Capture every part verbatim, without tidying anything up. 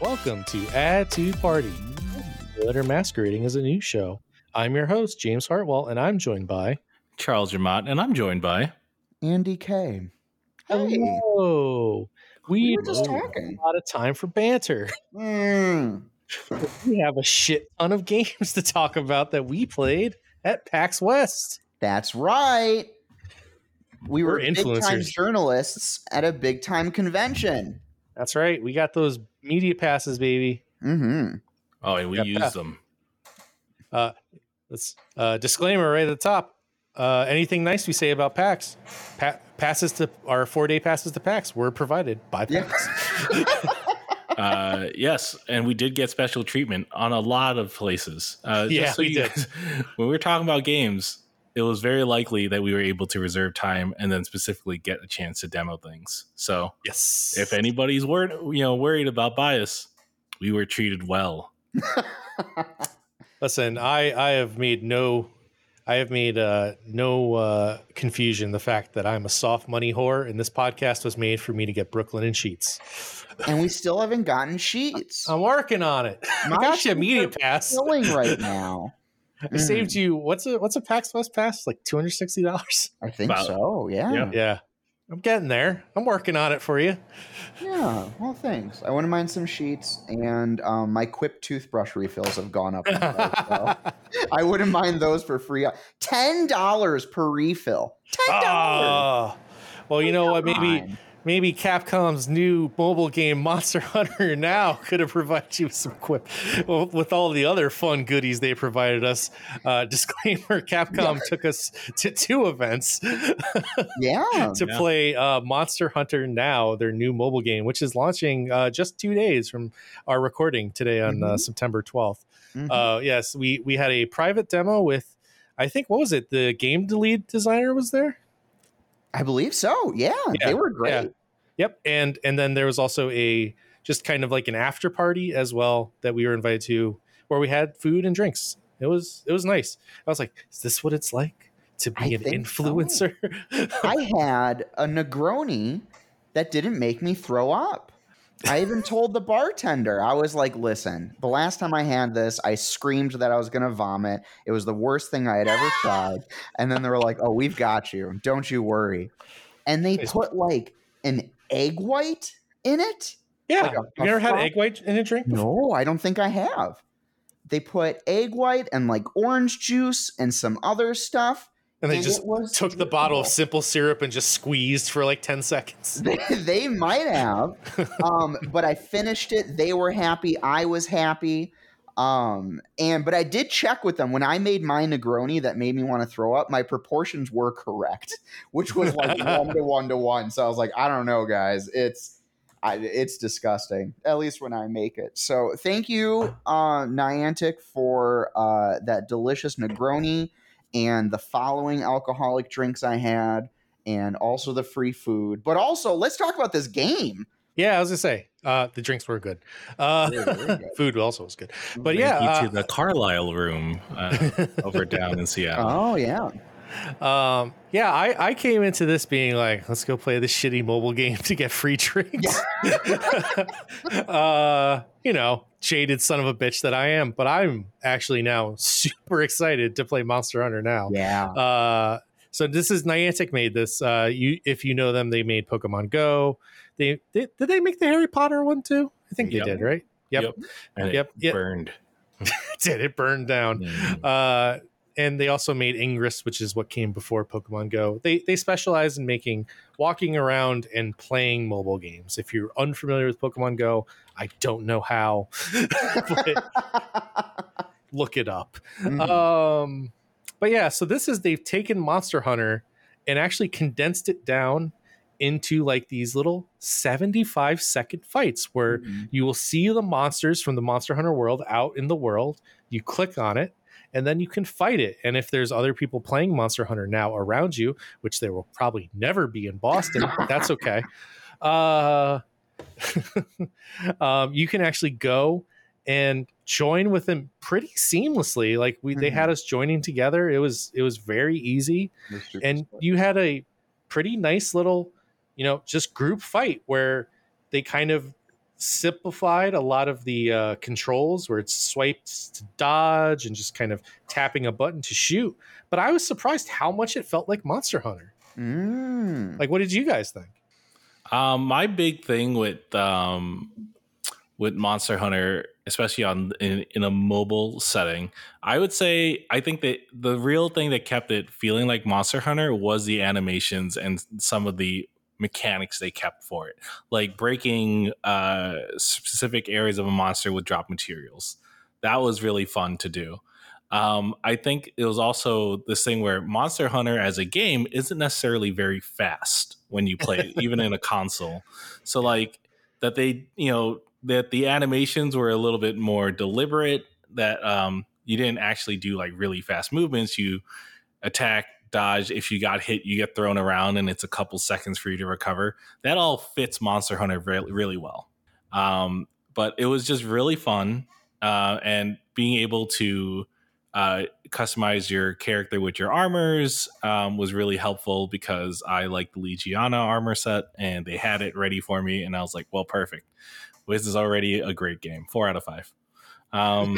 Welcome to Add to Party, that are masquerading as a news show. I'm your host, James Hartwell, and I'm joined by Charles Jamont, and I'm joined by Andy K. Hey. Hello. We, we were just have talking. a lot of time for banter. Mm. We have a shit ton of games to talk about that we played at PAX West. That's right. We We're were influencers. big-time journalists at a big-time convention. That's right. We got those media passes, baby. Mm-hmm. Oh, and we Got used that. them. Uh, let's uh, disclaimer right at the top. Uh, anything nice we say about PAX, pa- passes to our four-day passes to PAX were provided by PAX. Yeah. uh, yes, and we did get special treatment on a lot of places. Uh, yeah, just so we you did. Guys, when we were talking about games, it was very likely that we were able to reserve time and then specifically get a chance to demo things. So, yes, if anybody's worried, you know, worried about bias, we were treated well. Listen, I, I have made no, I have made uh, no uh, confusion the fact that I'm a soft money whore, and this podcast was made for me to get Brooklyn and sheets. And we still haven't gotten sheets. I'm working on it. My I got you a media pass. Filling right now. I Mm. saved you. What's a what's a PAX West pass? Like two hundred sixty dollars. I think About- so. Yeah. yeah. Yeah, I'm getting there. I'm working on it for you. Yeah. Well, thanks. I wouldn't mind some sheets, and um, my Quip toothbrush refills have gone up. In price, so I wouldn't mind those for free. Ten dollars per refill. Ten dollars. Oh, well, you know what? Maybe maybe Capcom's new mobile game Monster Hunter Now could have provided you with some Quip well, with all the other fun goodies they provided us. Uh, disclaimer: Capcom Yeah. took us to two events Yeah. to Yeah. play uh, Monster Hunter Now, their new mobile game, which is launching uh, just two days from our recording today on uh, Mhm. September twelfth. Mhm. Uh, yes, we we had a private demo with, I think, what was it? The game lead designer was there. I believe so. Yeah, Yeah, they were great. yeah. Yep, and and then there was also a just kind of like an after party as well that we were invited to, where we had food and drinks. It was it was nice. I was like, is this what it's like to be I an think so. influencer? I had a Negroni that didn't make me throw up. I even told the bartender, I was like, listen, the last time I had this, I screamed that I was going to vomit. It was the worst thing I had ever tried. And then they were like, oh, we've got you. Don't you worry. And they Nice. put like an egg white in it. Yeah, Like a- you a never had fro- egg white in a drink before? No, I don't think I have. They put egg white and like orange juice and some other stuff. And they and just it was took the bottle of drinkable. simple syrup and just squeezed for like ten seconds. They, they might have, um, but I finished it. They were happy. I was happy. Um, and but I did check with them when I made my Negroni that made me want to throw up. My proportions were correct, which was like one to one to one. So I was like, I don't know, guys. It's I, it's disgusting. At least when I make it. So thank you, uh, Niantic, for uh, that delicious Negroni and the following alcoholic drinks I had, and also the free food. But also, let's talk about this game. Yeah, I was gonna say uh, the drinks were good. Uh, Very, very good. food also was good. But Thank yeah, you uh, to the Carlisle room uh, over down in Seattle. Oh yeah. Um, yeah, I, I came into this being like, let's go play this shitty mobile game to get free drinks. uh, you know, jaded son of a bitch that I am, but I'm actually now super excited to play Monster Hunter Now. Yeah. Uh, so this is Niantic made this. Uh, you if you know them, they made Pokemon Go. They, they did they make the Harry Potter one too? I think Yep. they did, right? Yep. And Yep, it yep. burned. Did it burned down? Mm. Uh, and they also made Ingress, which is what came before Pokemon Go. They they specialize in making walking around and playing mobile games. If you're unfamiliar with Pokemon Go, I don't know how, but look it up. Mhm. Um, but yeah, so this is they've taken Monster Hunter and actually condensed it down into like these little seventy-five second fights where Mhm. you will see the monsters from the Monster Hunter world out in the world. You click on it, and then you can fight it. And if there's other people playing Monster Hunter Now around you, which there will probably never be in Boston, but that's okay. Uh, um, you can actually go and join with them pretty seamlessly. Like we, they Mhm. had us joining together. It was it was very easy, That's super and smart. you had a pretty nice little, you know, just group fight where they kind of simplified a lot of the uh, controls where it's swiped to dodge and just kind of tapping a button to shoot. But I was surprised how much it felt like Monster Hunter. Mm. Like, what did you guys think? Um, my big thing with um, with Monster Hunter, especially on in, in a mobile setting, I would say I think that the real thing that kept it feeling like Monster Hunter was the animations and some of the mechanics they kept for it, like breaking uh, specific areas of a monster with drop materials. That was really fun to do. Um, I think it was also this thing where Monster Hunter as a game isn't necessarily very fast when you play it, even in a console. So like that they, you know, that the animations were a little bit more deliberate, that um, you didn't actually do like really fast movements. You attack, dodge. If you got hit, you get thrown around and it's a couple seconds for you to recover. That all fits Monster Hunter really, really well. Um, but it was just really fun. Uh, and being able to Uh, customize your character with your armors um, was really helpful because I like the Legiana armor set and they had it ready for me. And I was like, well, perfect. This is already a great game. Four out of five. Um,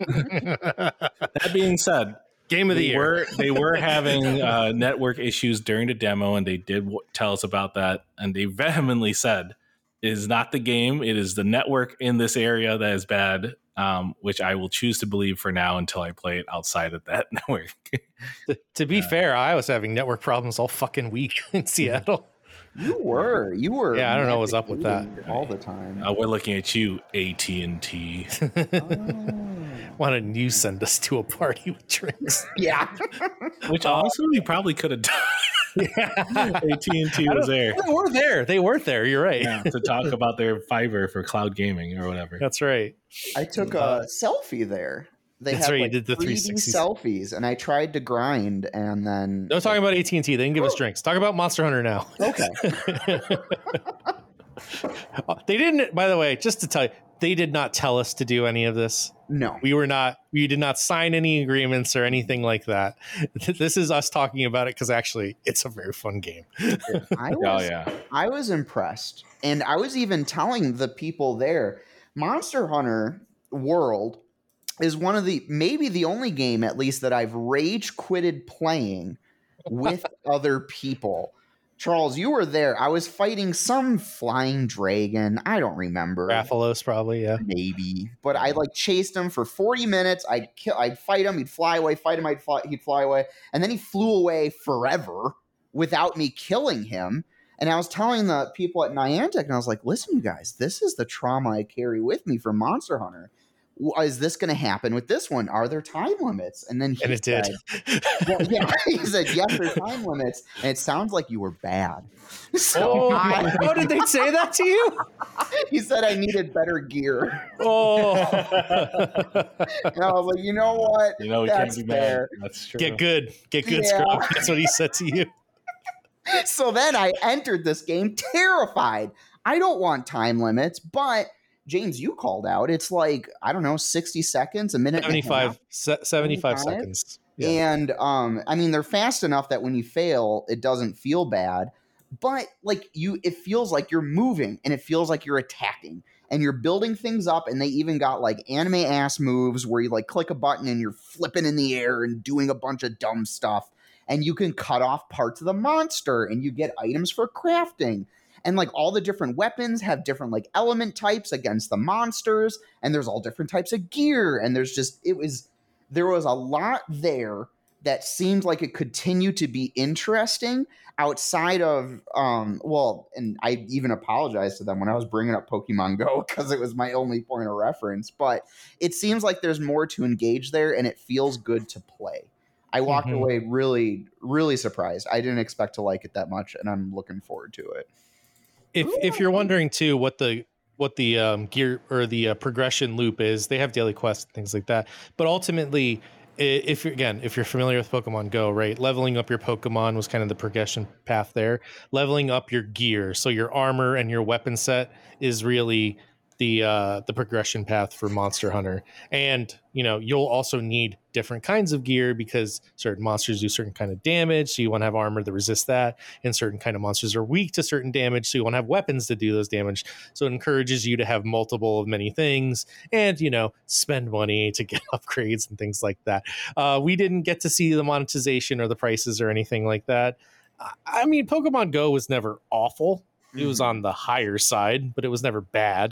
that being said, game of the they year. Were, they were having uh, network issues during the demo and they did w- tell us about that. And they vehemently said, it is not the game. It is the network in this area that is bad. Um, which I will choose to believe for now until I play it outside of that network. to, to be Yeah. fair, I was having network problems all fucking week in Seattle. You were, you were. Yeah, I don't know what's up with that. all the time. Uh, we're looking at you, A T and T. Why didn't you send us to a party with drinks? Yeah, Which honestly, we probably could have done. A T and T was there. They were there. They were there. You're right. Yeah, to talk about their fiber for cloud gaming or whatever. That's right. I took a selfie there. They That's had right, you like did the three D three sixty selfies, and I tried to grind, and then No talking about A T and T. They didn't give us drinks. Talk about Monster Hunter now. okay. They didn't, by the way, just to tell you, they did not tell us to do any of this. No, We were not, we did not sign any agreements or anything like that. This is us talking about it because actually it's a very fun game. I was, Oh yeah, I was impressed, and I was even telling the people there, Monster Hunter World is one of the maybe the only game at least that I've rage quitted playing with other people. Charles, you were there. I was fighting some flying dragon. I don't remember. Rathalos, probably, yeah. Maybe, but I like chased him for forty minutes. I'd kill, I'd fight him. He'd fly away. Fight him. I'd fly. He'd fly away, and then he flew away forever without me killing him. And I was telling the people at Niantic, and I was like, "Listen, you guys, this is the trauma I carry with me from Monster Hunter. Is this going to happen with this one? Are there time limits?" And then he And it said, did. well, yeah, he said, "Yes, there's time limits." And it sounds like you were bad. So Oh, I, oh, did they say that to you? he said I needed better gear. Oh, And I was like, you know what? you know we That's can't be mad. fair. That's true. get good. Get good, Yeah. Scrub. That's what he said to you. So then I entered this game terrified. I don't want time limits, but James, you called out. It's like, I don't know, sixty seconds, a minute. and a seventy-five, half. se- seventy-five seventy-five? seconds. Yeah. And um, I mean, they're fast enough that when you fail, it doesn't feel bad. But like you, it feels like you're moving and it feels like you're attacking and you're building things up. And they even got like anime ass moves where you like click a button and you're flipping in the air and doing a bunch of dumb stuff. And you can cut off parts of the monster and you get items for crafting. And like all the different weapons have different like element types against the monsters. And there's all different types of gear. And there's just, it was, there was a lot there that seemed like it continue to be interesting outside of, um, well, and I even apologized to them when I was bringing up Pokemon Go because it was my only point of reference. But it seems like there's more to engage there and it feels good to play. I walked Mhm. away really, really surprised. I didn't expect to like it that much, and I'm looking forward to it. If if you're wondering too what the what the um, gear or the uh, progression loop is, they have daily quests and things like that. But ultimately, i- if you're, again, if you're familiar with Pokemon Go, right, leveling up your Pokemon was kind of the progression path there. Leveling up your gear, so your armor and your weapon set is really the uh, the progression path for Monster Hunter. And you know, you'll also need different kinds of gear because certain monsters do certain kind of damage, so you want to have armor that resists that, and certain kind of monsters are weak to certain damage, so you want to have weapons to do those damage. So it encourages you to have multiple of many things, and you know, spend money to get upgrades and things like that. Uh, we didn't get to see the monetization or the prices or anything like that. I mean, Pokemon Go was never awful. It was on the higher side, but it was never bad.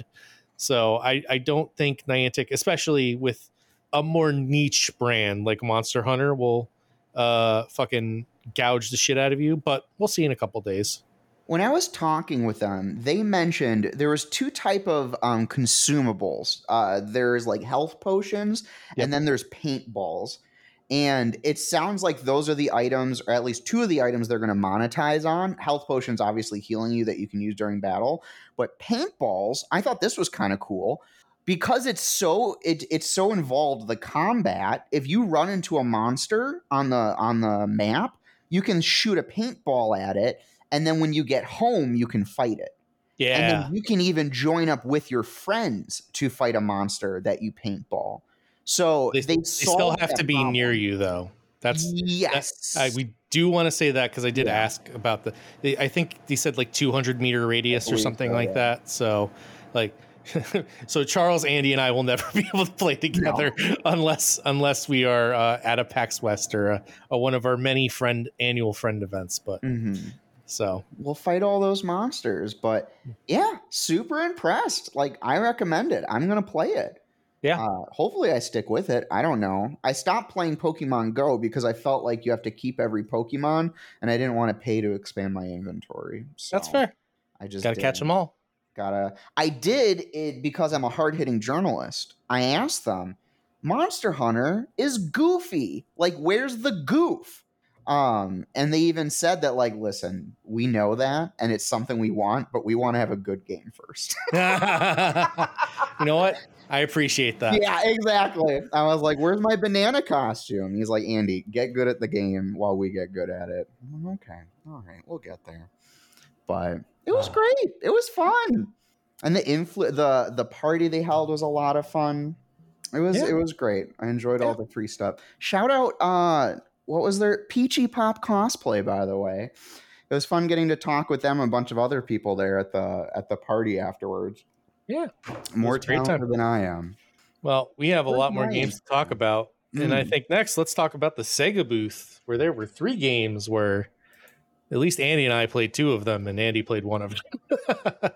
So I, I don't think Niantic, especially with a more niche brand like Monster Hunter, will uh, fucking gouge the shit out of you. But we'll see in a couple days. When I was talking with them, they mentioned there was two type of um, consumables. Uh, there's like health potions, Yep. and then there's paintballs. And it sounds like those are the items, or at least two of the items they're going to monetize on. Health potions, obviously healing you that you can use during battle. But paintballs, I thought this was kind of cool because it's so it it's so involved, the combat. If you run into a monster on the on the map, you can shoot a paintball at it, and then when you get home, you can fight it. Yeah. And then you can even join up with your friends to fight a monster that you paintball. So they, they, they still have to be problem. near you, though. That's yes. That, I, we do want to say that because I did Yeah. ask about the. They, I think they said like two hundred meter radius or something so, like yeah. that. So, like, so Charles, Andy, and I will never be able to play together No. unless unless we are uh, at a PAX West or a, a one of our many friend annual friend events. But Mm-hmm. so we'll fight all those monsters. But yeah, super impressed. Like, I recommend it. I'm gonna play it. Yeah. Uh, hopefully I stick with it. I don't know. I stopped playing Pokemon Go because I felt like you have to keep every Pokemon, and I didn't want to pay to expand my inventory. So that's fair. I just Gotta catch didn't. them all. Gotta. I did it because I'm a hard-hitting journalist. I asked them, Monster Hunter is goofy. Like, where's the goof? Um, and they even said that, like, listen, we know that, and it's something we want, but we want to have a good game first. You know what? I appreciate that. Yeah, exactly. I was like, where's my banana costume? He's like, Andy, get good at the game while we get good at it. I'm like, okay, all right, we'll get there. But it was great. It was fun. And the influ- the the party they held was a lot of fun. It was Yeah. it was great. I enjoyed Yeah. all the free stuff. Shout out uh what was their Peachy Pop cosplay, by the way. It was fun getting to talk with them and a bunch of other people there at the at the party afterwards. Yeah. More a great time. talented than I am. Well, we have a Good lot more night. games to talk about. And I Mm. think next, let's talk about the Sega booth, where there were three games where at least Andy and I played two of them, and Andy played one of them.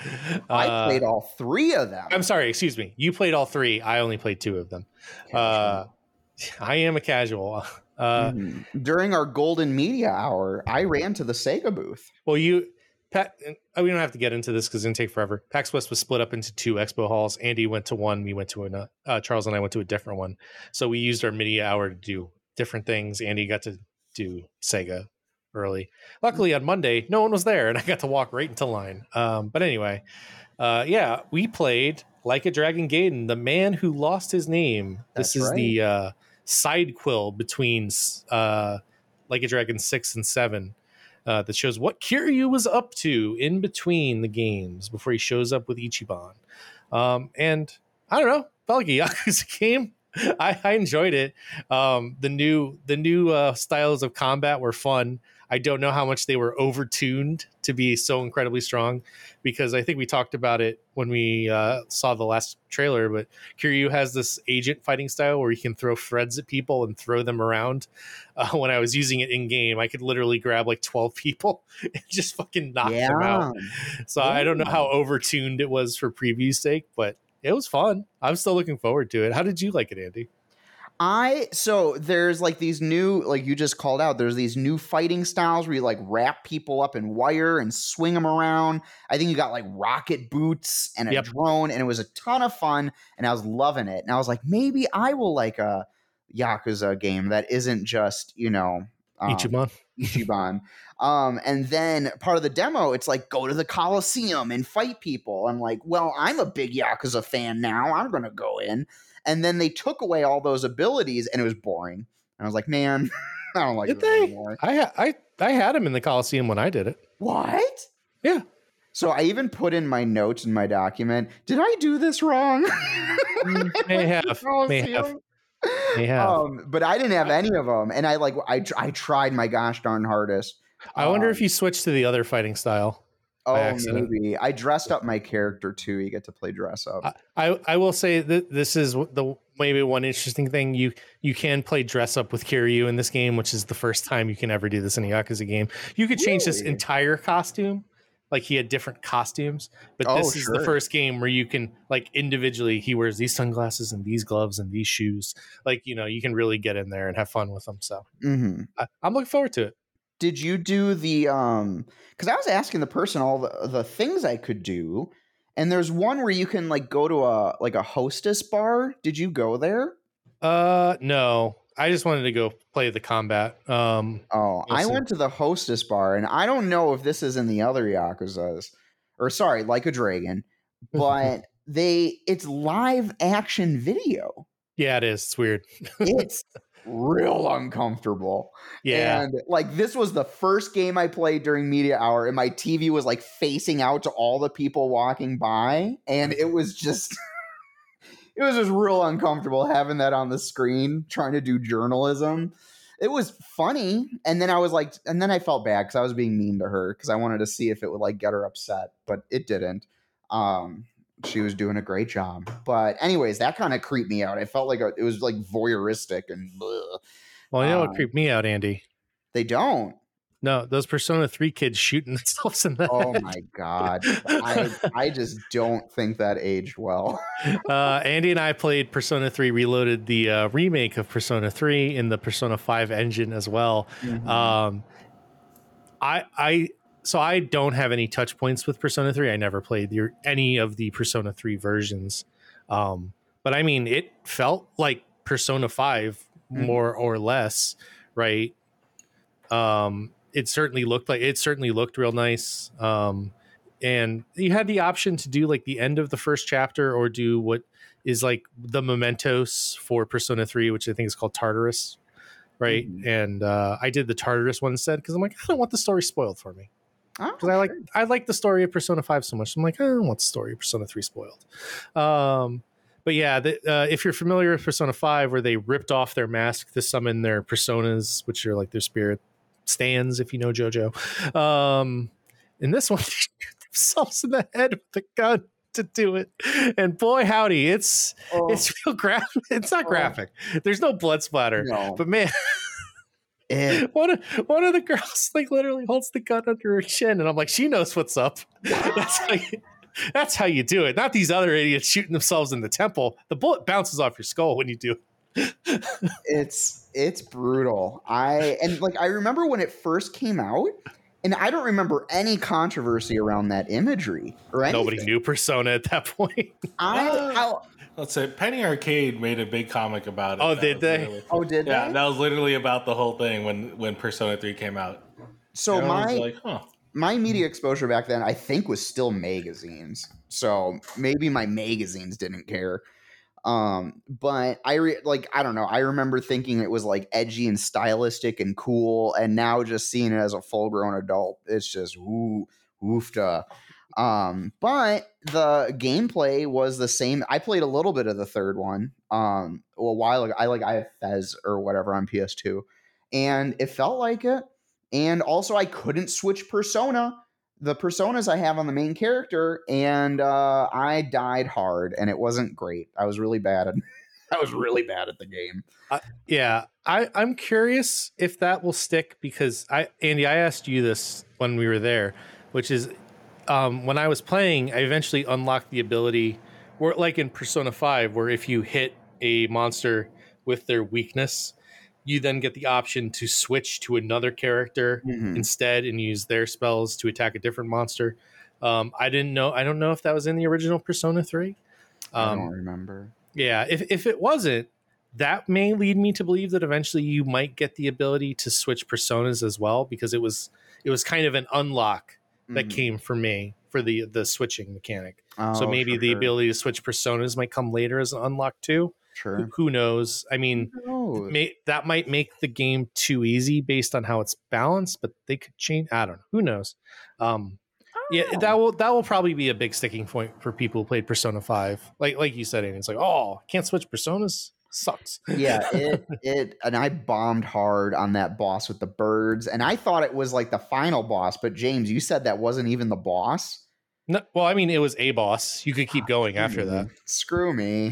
I Uh, played all three of them. I'm sorry, excuse me. You played all three. I only played two of them. Uh, I am a casual. Uh, Mhm. During our golden media hour, I ran to the Sega booth. Well, you, Pat, uh, we don't have to get into this because it's going to take forever. PAX West was split up into two expo halls. Andy went to one. We went to another. Uh, Charles and I went to a different one. So we used our media hour to do different things. Andy got to do Sega early. Luckily, on Monday, no one was there, and I got to walk right into line. Um, but anyway, uh, yeah, we played Like a Dragon Gaiden, the man who lost his name. That's this is right. the uh, side quill between uh, Like a Dragon six and seven. Uh, that shows what Kiryu was up to in between the games before he shows up with Ichiban. Um, and I don't know, felt like a Yakuza game. I, I enjoyed it. Um, the new the new uh, styles of combat were fun. I don't know how much they were overtuned to be so incredibly strong, because I think we talked about it when we uh, saw the last trailer, but Kiryu has this agent fighting style where he can throw threads at people and throw them around. Uh, when I was using it in game, I could literally grab like twelve people and just fucking knock them out. So Yeah. I don't know how overtuned it was for preview's sake, but it was fun. I'm still looking forward to it. How did you like it, Andy? I so there's like these new, like you just called out, there's these new fighting styles where you like wrap people up in wire and swing them around. I think you got like rocket boots and a Yep. drone, and it was a ton of fun, and I was loving it. And I was like, maybe I will like a Yakuza game that isn't just, you know, um, Ichiban. Ichiban. Um, and then part of the demo, it's like, go to the Coliseum and fight people. I'm like, well, I'm a big Yakuza fan now. I'm going to go in. And then they took away all those abilities, and it was boring. And I was like, man, I don't like Did this they? anymore. I, ha- I I had him in the Coliseum when I did it. What? Yeah. So I even put in my notes in my document. Did I do this wrong? May have, may have, may have. Um, but I didn't have any of them, and I like I I tried my gosh darn hardest. I wonder um, if you switched to the other fighting style. Oh, accident. maybe I dressed up my character too. You get to play dress up. I, I, I will say that this is the maybe one interesting thing. You you can play dress up with Kiryu in this game, which is the first time you can ever do this in a Yakuza game. You could change this Really? entire costume. Like he had different costumes, but Oh, this is sure. the first game where you can like individually, he wears these sunglasses and these gloves and these shoes. Like, you know, you can really get in there and have fun with them. So hmm I, I'm looking forward to it. Did you do the um? Because I was asking the person all the the things I could do, and there's one where you can like go to a like a hostess bar. Did you go there? Uh, no, I just wanted to go play the combat. Um, Oh, I Listen. went to the hostess bar, and I don't know if this is in the other Yakuzas, or sorry, Like a Dragon, but they it's live action video. yeah, it is. It's weird. It's real uncomfortable. Yeah. And like this was the first game I played during media hour, and my T V was like facing out to all the people walking by, and it was just it was just real uncomfortable having that on the screen trying to do journalism. It was funny, and then I was like, and then I felt bad because I was being mean to her because I wanted to see if it would like get her upset, but it didn't. Um, she was doing a great job, but anyways, that kind of creeped me out. I felt like a, it was like voyeuristic and bleh. Well, you know what Um, creeped me out, Andy? They don't. No, those Persona three kids shooting themselves in the Oh head. my god, I I just don't think that aged well. uh, Andy and I played Persona three Reloaded, the uh, remake of Persona three in the Persona five engine as well. Mhm. Um, I I so I don't have any touch points with Persona three. I never played the, any of the Persona three versions. Um, but I mean, it felt like Persona five Mhm. more or less, right? Um, it certainly looked like it certainly looked real nice. Um, and you had the option to do like the end of the first chapter or do what is like the mementos for Persona three, which I think is called Tartarus, right? Mhm. And uh, I did the Tartarus one instead because I'm like, I don't want the story spoiled for me. Oh, Because I like sure. I like the story of Persona five so much. I'm like, I don't want the story of Persona three spoiled. Um, but yeah, the, uh, if you're familiar with Persona five, where they ripped off their mask to summon their personas, which are like their spirit stands, if you know JoJo. Um, in this one, they shoot themselves in the head with a gun to do it. And boy, howdy, it's Oh, it's real graphic. It's not Oh. graphic. There's no blood splatter. no. But man, It- one of, one of the girls like literally holds the gun under her chin, and I'm like, she knows what's up. That's how you, that's how you do it. Not these other idiots shooting themselves in the temple. The bullet bounces off your skull when you do it. it's it's brutal. I and like I remember when it first came out, and I don't remember any controversy around that imagery or anything. Nobody knew Persona at that point. I, I Let's say Penny Arcade made a big comic about it. Oh, That did was they? literally- oh did yeah, they? that was literally about the whole thing when when Persona three came out. So Everyone was my like, huh. my media exposure back then, I think, was still magazines. So maybe my magazines didn't care. Um, but I re- like I don't know. I remember thinking it was like edgy and stylistic and cool, and now just seeing it as a full grown adult, it's just ooh oofta. Um, but the gameplay was the same. I played a little bit of the third one. Um, a while ago. I like I have Fez or whatever on P S two, and it felt like it. And also, I couldn't switch persona. The personas I have on the main character, and uh, I died hard, and it wasn't great. I was really bad at. I was really bad at the game. Yeah, I, I'm curious if that will stick because I, Andy, I asked you this when we were there, which is um, when I was playing, I eventually unlocked the ability, where like in Persona five, where if you hit a monster with their weakness, you then get the option to switch to another character Mhm. instead and use their spells to attack a different monster. Um, I didn't know. I don't know if that was in the original Persona three. I Um, don't remember. yeah, if if it wasn't, that may lead me to believe that eventually you might get the ability to switch personas as well, because it was it was kind of an unlock that Mhm. came for me for the the switching mechanic. Oh, so maybe sure, the sure, ability to switch personas might come later as an unlock too. Who, Sure. who knows? I mean, Who knows? may, that might make the game too easy based on how it's balanced, but they could change. I don't know. Who knows? Um, Yeah, know. that will that will probably be a big sticking point for people who played Persona five. Like like you said, and it's like, oh, can't switch personas. Sucks. Yeah, it it and I bombed hard on that boss with the birds, and I thought it was like the final boss. But James, you said that wasn't even the boss. No, well, I mean, it was a boss. You could keep going after Screw that. me. Screw me.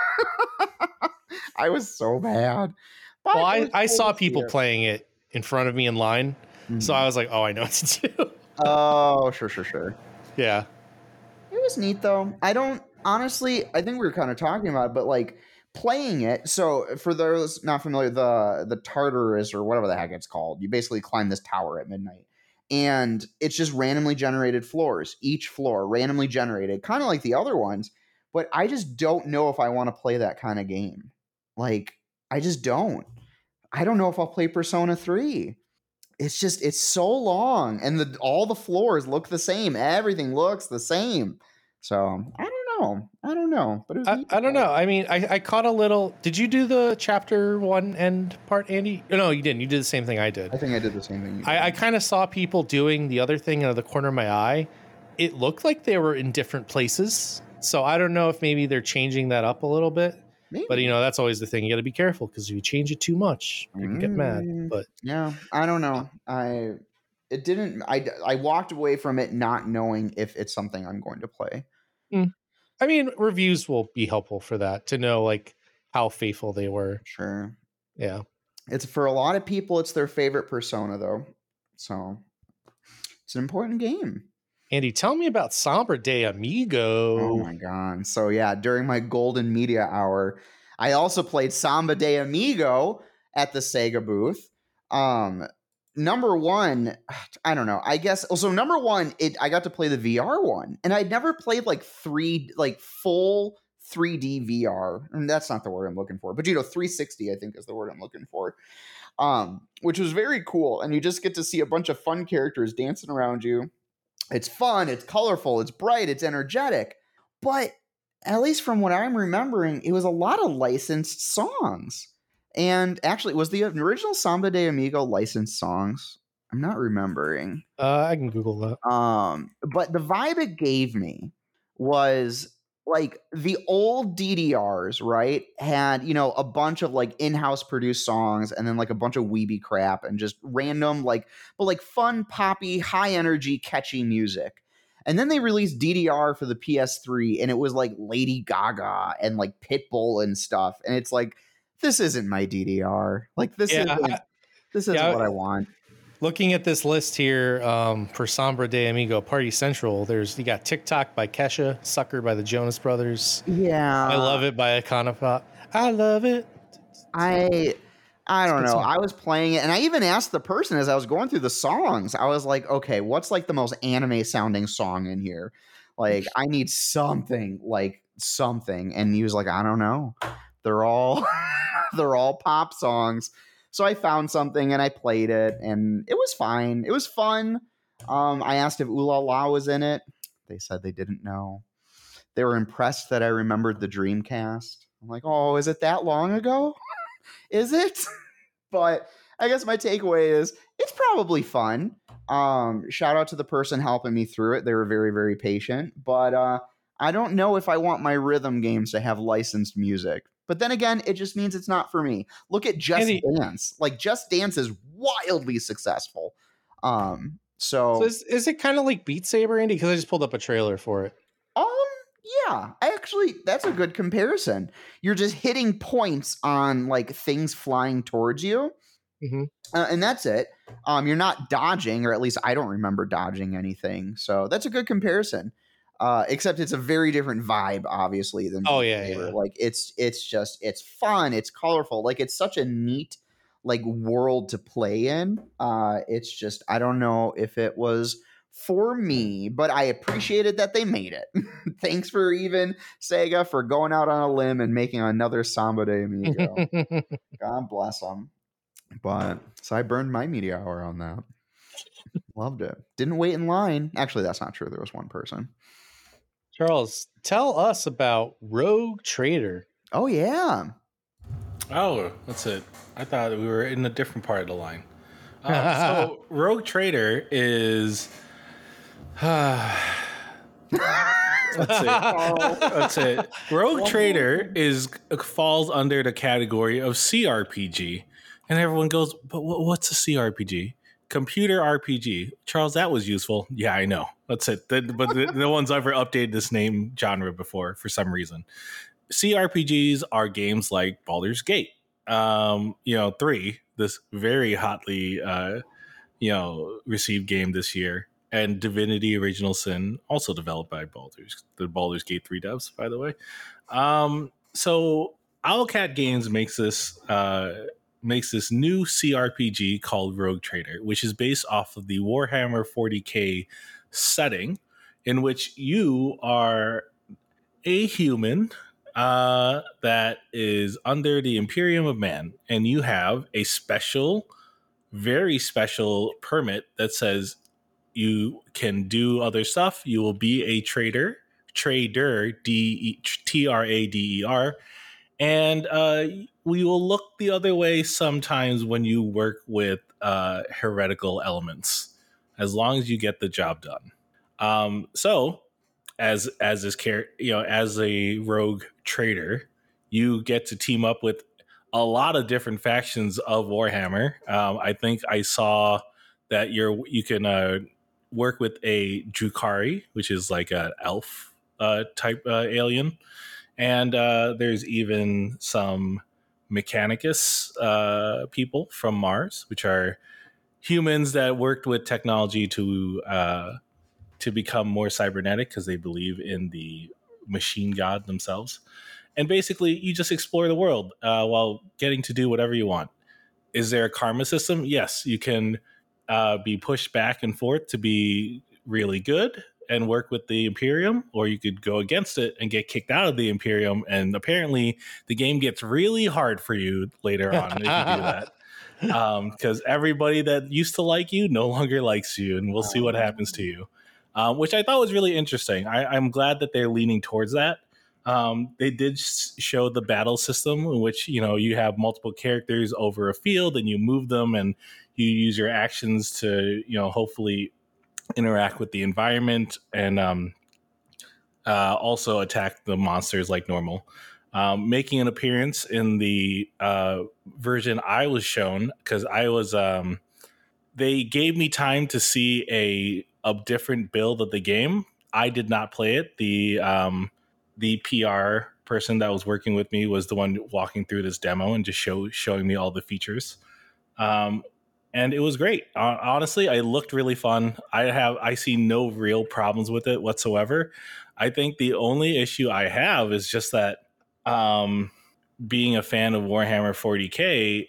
I was so bad. But Well, it I, was I cool saw to see people it. playing it in front of me in line, so Mhm. I was like, oh, I know what to do. Oh, sure, sure, sure. Yeah. It was neat though. I don't honestly. I think we were kind of talking about it, but like playing it. So for those not familiar, the the Tartarus or whatever the heck it's called, you basically climb this tower at midnight, and it's just randomly generated floors. Each floor randomly generated, kind of like the other ones. But I just don't know if I want to play that kind of game. Like I just don't. I don't know if I'll play Persona three. It's just it's so long, and the all the floors look the same. Everything looks the same. So I don't know. I don't know. But it was I, neat to I don't play. know. I mean, I, I caught a little. Did you do the chapter one end part, Andy? No, you didn't. You did the same thing I did. I think I did the same thing. You I, I did. kind of saw people doing the other thing out of the corner of my eye. It looked like they were in different places. So I don't know if maybe they're changing that up a little bit. Maybe. But, you know, that's always the thing. You got to be careful because if you change it too much, you can get mad. Mm, But yeah, I don't know. I it didn't. I I walked away from it not knowing if it's something I'm going to play. I mean, reviews will be helpful for that to know like how faithful they were. Sure. Yeah. It's for a lot of people. It's their favorite Persona though. So it's an important game. Andy, tell me about Sombra de Amigo. Oh my god. So yeah, during my golden media hour, I also played Samba de Amigo at the Sega booth. Um number one, I don't know. I guess also number one, it I got to play the V R one. And I'd never played like three like full three D V R. And that's not the word I'm looking for. But you know, three sixty I think is the word I'm looking for. Um, which was very cool. And you just get to see a bunch of fun characters dancing around you. It's fun, it's colorful, it's bright, it's energetic. But at least from what I'm remembering, it was a lot of licensed songs. And actually, was the original Samba de Amigo licensed songs? I'm not remembering. Uh, I can Google that. Um, but the vibe it gave me was like the old D D Rs, right? Had, you know, a bunch of like in-house produced songs and then like a bunch of weeby crap and just random, like, but like fun, poppy, high energy, catchy music. And then they released D D R for the P S three and it was like Lady Gaga and like Pitbull and stuff. And it's like, this isn't my D D R. Like this Yeah, isn't I- this isn't yeah, what I want. Looking at this list here um, for Sombra de Amigo Party Central, there's you got TikTok by Kesha, Sucker by the Jonas Brothers, Yeah. I Love It by Iconopop. I love it. I I don't good know. song. I was playing it and I even asked the person as I was going through the songs, I was like, okay, what's like the most anime sounding song in here? Like, I need something like something. And he was like, I don't know. They're all they're all pop songs. So I found something and I played it and it was fine. It was fun. Um, I asked if Ooh La La was in it. They said they didn't know. They were impressed that I remembered the Dreamcast. I'm like, oh, is it that long ago? Is it? But I guess my takeaway is it's probably fun. Um, shout out to the person helping me through it. They were very, very patient. But uh, I don't know if I want my rhythm games to have licensed music. But then again, it just means it's not for me. Look at Just Andy- Dance. Like Just Dance is wildly successful. Um, so, So is, is it kind of like Beat Saber, Andy? Because I just pulled up a trailer for it. um, yeah, actually, that's a good comparison. You're just hitting points on like things flying towards you. Mhm. Uh, and that's it. Um, you're not dodging, or at least I don't remember dodging anything. So that's a good comparison. Uh, except it's a very different vibe, obviously, than Oh, Beat yeah, Saber. yeah. Like it's it's just it's fun, it's colorful, like it's such a neat like world to play in. Uh, it's just I don't know if it was for me, but I appreciated that they made it. Thanks for even Sega for going out on a limb and making another Samba de Amigo. God bless them. But so I burned my media hour on that. Loved it. Didn't wait in line. Actually, that's not true. There was one person. Charles, tell us about Rogue Trader. Oh yeah. Oh, that's it. I thought we were in a different part of the line. Uh, so, Rogue Trader is That's it. That's it. Rogue Trader is falls under the category of C R P G, and everyone goes, "But what's a C R P G?" Computer R P G. Charles, that was useful. Yeah, I know. That's it. But no one's ever updated this name genre before for some reason. C R P Gs are games like Baldur's Gate, um, you know, three, this very hotly, uh, you know, received game this year. And Divinity Original Sin, also developed by Baldur's, the Baldur's Gate three devs, by the way. Um, so Owlcat Games makes this uh, makes this new C R P G called Rogue Trader, which is based off of the Warhammer forty K setting, in which you are a human uh, that is under the Imperium of Man, and you have a special, very special permit that says you can do other stuff. You will be a trader, trader, D T R A D E R, and uh, we will look the other way sometimes when you work with uh, heretical elements, as long as you get the job done. Um, so, as as this char- you know, as a rogue trader, you get to team up with a lot of different factions of Warhammer. Um, I think I saw that you're you can. Uh, work with a Drukhari, which is like an elf uh, type uh, alien. And uh, there's even some Mechanicus uh, people from Mars, which are humans that worked with technology to uh, to become more cybernetic because they believe in the machine god themselves. And basically, you just explore the world uh, while getting to do whatever you want. Is there a karma system? Yes, you can Uh, be pushed back and forth to be really good and work with the Imperium, or you could go against it and get kicked out of the Imperium. And apparently the game gets really hard for you later on if you do that. Because um, everybody that used to like you no longer likes you, and we'll see what happens to you, um, which I thought was really interesting. I, I'm glad that they're leaning towards that. Um, they did show the battle system in which, you know, you have multiple characters over a field and you move them and you use your actions to, you know, hopefully interact with the environment and um, uh, also attack the monsters like normal. Um, making an appearance in the uh, version I was shown, because I was, um, they gave me time to see a, a different build of the game. I did not play it. The, um, the P R person that was working with me was the one walking through this demo and just show, showing me all the features. Um, and it was great. Uh, honestly, I looked really fun. I have, I see no real problems with it whatsoever. I think the only issue I have is just that, um, being a fan of Warhammer forty K,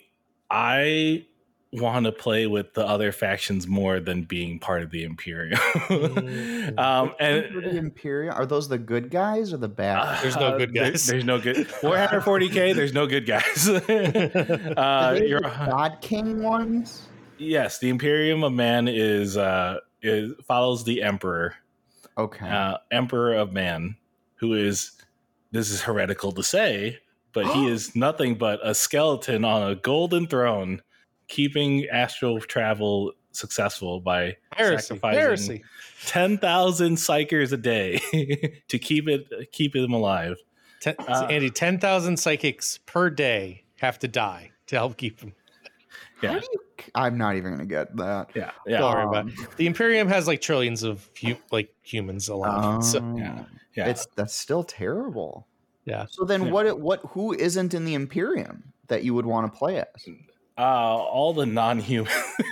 I want to play with the other factions more than being part of the Imperium. um, and the Imperium, are those the good guys or the bad? Uh, there's no good guys. There, there's no good Warhammer forty K. There's no good guys. uh, you're the God King ones. Yes, the Imperium of Man is uh, is follows the Emperor. Okay, uh, Emperor of Man, who is, this is heretical to say, but he is nothing but a skeleton on a golden throne, keeping astral travel successful by Heresy. sacrificing Heresy. ten thousand psychers a day to keep it keep him alive. Ten, Uh, Andy, ten thousand psychics per day have to die to help keep them. Yeah, How do you, I'm not even gonna get that. yeah, yeah. Don't worry about Um, it. The Imperium has like trillions of hu- like humans alive. so Oh, Yeah, yeah. it's that's still terrible. yeah. So then, Yeah. what? it- What? Who isn't in the Imperium that you would want to play as? Uh, all the non-human.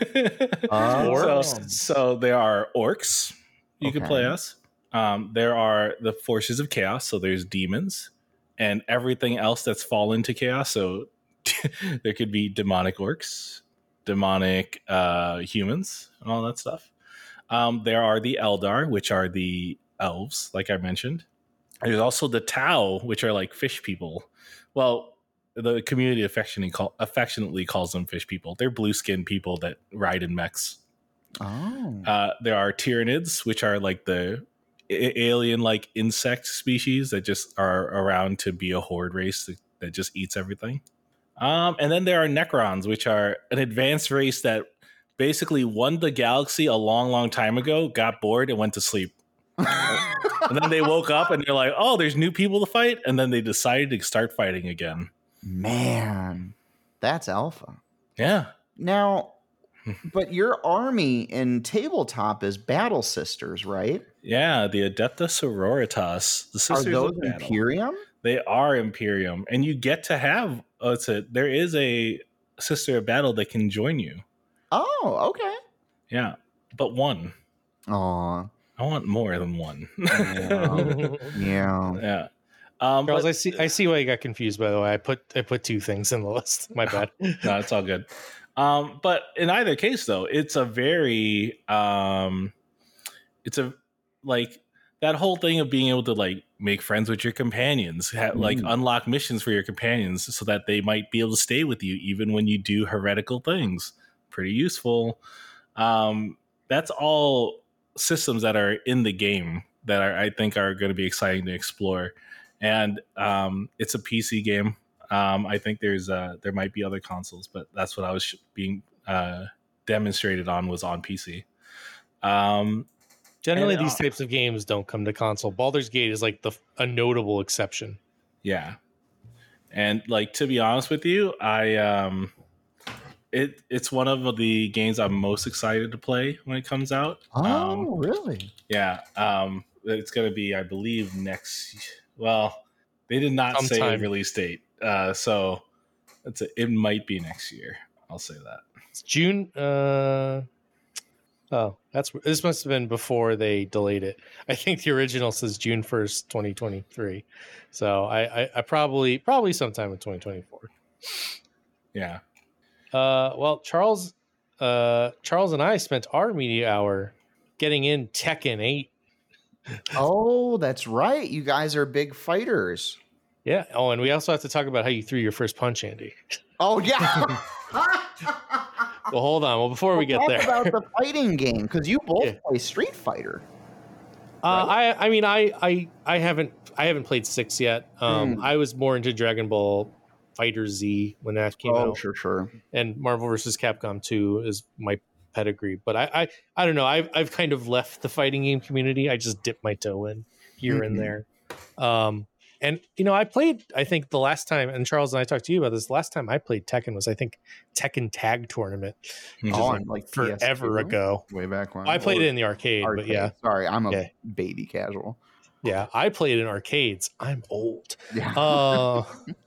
Oh. so, so there are orcs you can play Okay. as. Um, there are the forces of chaos. So there's demons and everything else that's fallen to chaos. So there could be demonic orcs, demonic uh, humans, and all that stuff. Um, there are the Eldar, which are the elves, like I mentioned. There's also the Tau, which are like fish people. Well, the community affectionately, call, affectionately calls them fish people. They're blue skinned people that ride in mechs. Oh, Uh, there are Tyranids, which are like the alien like insect species that just are around to be a horde race that, that just eats everything. Um, and then there are Necrons, which are an advanced race that basically won the galaxy a long, long time ago, got bored, and went to sleep. And then they woke up and they're like, oh, there's new people to fight. And then they decided to start fighting again. Man, that's alpha. Yeah. Now, but your army in tabletop is Battle Sisters, right? Yeah, the Adepta Sororitas. The Are Sisters those of Battle. Imperium? They are Imperium. And you get to have, oh, it's a, there is a Sister of Battle that can join you. Oh, okay. Yeah, but one. Aw. I want more than one. Yeah. yeah. Yeah. Um, Charles, but, I see. I see why you got confused. By the way, I put I put two things in the list. My bad. No, it's all good. Um, but in either case, though, it's a very, um, it's a like that whole thing of being able to like make friends with your companions, have, like Mm. unlock missions for your companions, so that they might be able to stay with you even when you do heretical things. Pretty useful. Um, that's all systems that are in the game that are, I think are going to be exciting to explore. And um, it's a P C game. Um, I think there's uh, there might be other consoles, but that's what I was being uh, demonstrated on was on P C. Um, Generally, and, these uh, types of games don't come to console. Baldur's Gate is like the a notable exception. yeah, and like to be honest with you, I um, it it's one of the games I'm most excited to play when it comes out. Oh, Um, really? yeah, um, it's going to be, I believe, next. Well, they did not say a Sometime. release date, uh, so it's a, it might be next year. I'll say that. It's June. Uh, oh, that's this must have been before they delayed it. I think the original says June first, twenty twenty three. So I, I, I probably probably sometime in twenty twenty four. Yeah. Uh, well, Charles, uh, Charles and I spent our media hour getting in Tekken eight. Oh, that's right. You guys are big fighters. Yeah. Oh, and we also have to talk about how you threw your first punch, Andy. Oh, yeah. Well, hold on. Well, before we get Talk there, about the fighting game, because you both Yeah. play Street Fighter. uh, I, I mean, I, I, I haven't, I haven't played six yet. Um, Hmm. I was more into Dragon Ball Fighter Z when that came Oh, out, sure, sure. and Marvel versus Capcom two is my pedigree. But I, I, I don't know. I've, I've kind of left the fighting game community. I just dip my toe in here Mhm. and there. Um, and you know, I played. I think the last time, and Charles and I talked to you about this. The last time I played Tekken was, I think, Tekken Tag Tournament, which Mhm. Oh, is on, like, like forever P S two? ago. Way back when. I played Or it in the arcade, arcade. but yeah, Sorry, I'm a Yeah. baby casual. yeah, I played in arcades. I'm old. Yeah. Uh,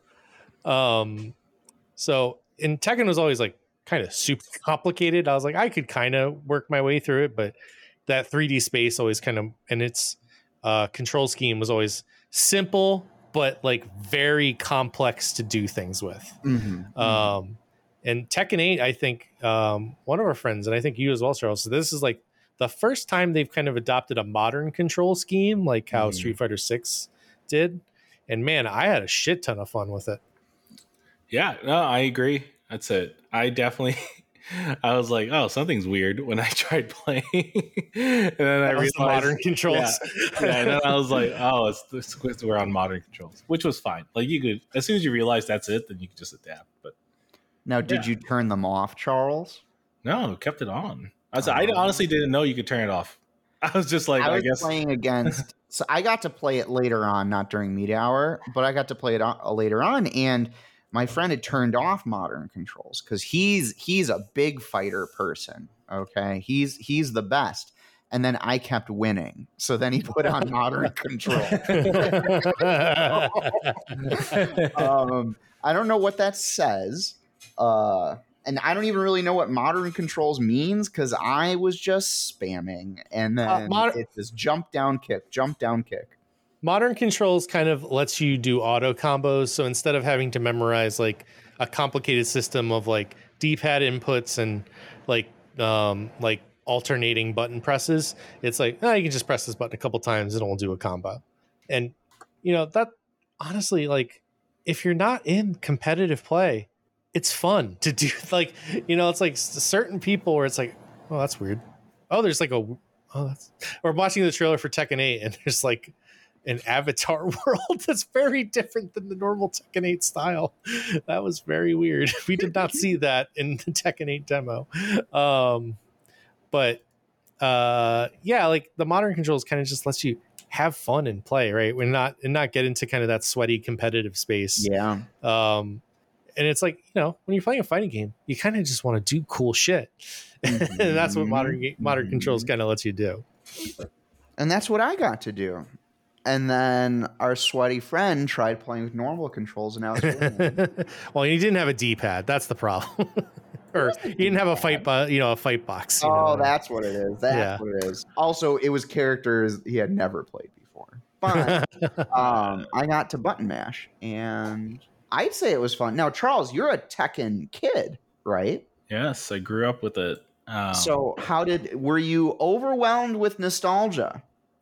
um, so and Tekken was always like kind of super complicated. I was like, I could kind of work my way through it, but that three D space always kind of, and its uh, control scheme was always simple, but like very complex to do things with. Mhm. Um, and Tekken eight, I think um, one of our friends, and I think you as well, Charles. So this is like the first time they've kind of adopted a modern control scheme, like how Mhm. Street Fighter six did. And man, I had a shit ton of fun with it. Yeah, no, I agree. That's it. I definitely, I was like, oh, something's weird when I tried playing, and then I That was realized the modern controls. Yeah, and then I was like, oh, it's, it's we're on modern controls, which was fine. Like you could, as soon as you realize that's it, then you can just adapt. But Now, did Yeah. you turn them off, Charles? no, kept it on. I, was, I Oh. honestly didn't know you could turn it off. I was just like, I I, was guess. playing against. So I got to play it later on, not during media hour, but I got to play it on, uh, later on, and my friend had turned off modern controls because he's he's a big fighter person. Okay, he's he's the best. And then I kept winning, so then he put on modern control. um, I don't know what that says. Uh, and I don't even really know what modern controls means because I was just spamming, and then Uh, mod- it's this jump down kick, jump down kick. Modern controls kind of lets you do auto combos. So instead of having to memorize like a complicated system of like D-pad inputs and like um, like alternating button presses, it's like, oh, you can just press this button a couple times and it'll do a combo. And you know that honestly, like if you're not in competitive play, it's fun to do. Like, you know, it's like s- certain people where it's like, oh, that's weird. Oh, there's like a oh, that's. We're watching the trailer for Tekken eight, and there's like an Avatar world that's very different than the normal Tekken eight style. That was very weird. We did not see that in the Tekken eight demo. Um, but uh, yeah, like the modern controls kind of just lets you have fun and play, right? We're not and not get into kind of that sweaty competitive space. Yeah. Um, and it's like, you know, when you're playing a fighting game, you kind of just want to do cool shit. Mm-hmm. And that's what modern modern mm-hmm. controls kind of lets you do. And that's what I got to do. And then our sweaty friend tried playing with normal controls, and now it's well, you didn't have a D-pad. That's the problem. Or you didn't have a fight, bu- you know, a fight box. You oh, know? that's what it is. That's yeah. what it is. Also, it was characters he had never played before. But um, I got to button mash, and I'd say it was fun. Now, Charles, you're a Tekken kid, right? Yes, I grew up with it. Um, so, how did were you overwhelmed with nostalgia?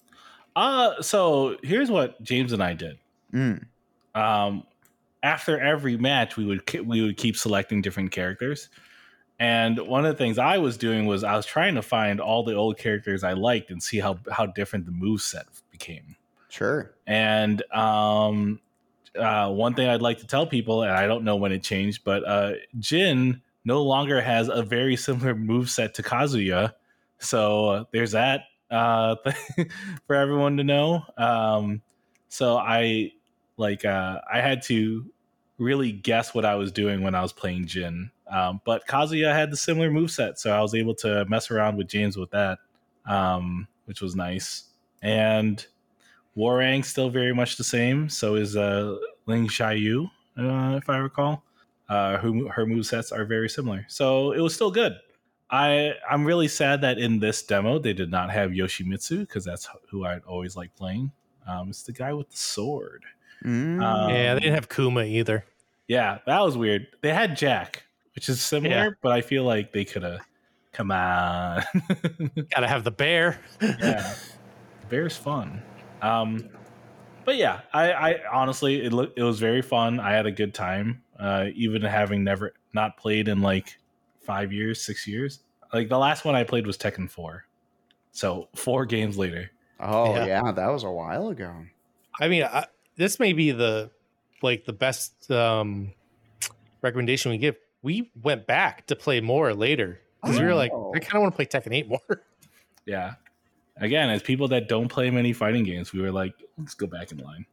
Uh, so here's what James and I did. Mm. Um, after every match, we would we would keep selecting different characters. And one of the things I was doing was I was trying to find all the old characters I liked and see how, how different the moveset became. Sure. And um, uh, one thing I'd like to tell people, and I don't know when it changed, but uh, Jin no longer has a very similar moveset to Kazuya. So uh, there's that uh, for everyone to know. Um, so I like uh, I had to really guess what I was doing when I was playing Jin. Um, but Kazuya had the similar moveset, so I was able to mess around with James with that, um, which was nice. And Warang's still very much the same. So is uh, Ling Xiaoyu, uh, if I recall. Uh, who, her movesets are very similar. So it was still good. I, I'm really sad that in this demo they did not have Yoshimitsu, because that's who I'd always like playing. Um, it's the guy with the sword. Mm. Um, yeah, they didn't have Kuma either. Yeah, that was weird. They had Jack, which is similar, yeah. but I feel like they could have. Come on, gotta have the bear. Yeah, the bear's fun. Um, but yeah, I, I honestly it looked it was very fun. I had a good time, uh, even having never not played in like five years, six years. Like the last one I played was Tekken four, so four games later. Oh yeah, yeah that was a while ago. I mean, I, this may be the like the best um, recommendation we give. We went back to play more later because oh. we were like, I kind of want to play Tekken eight more. Yeah. Again, as people that don't play many fighting games, we were like, let's go back in line.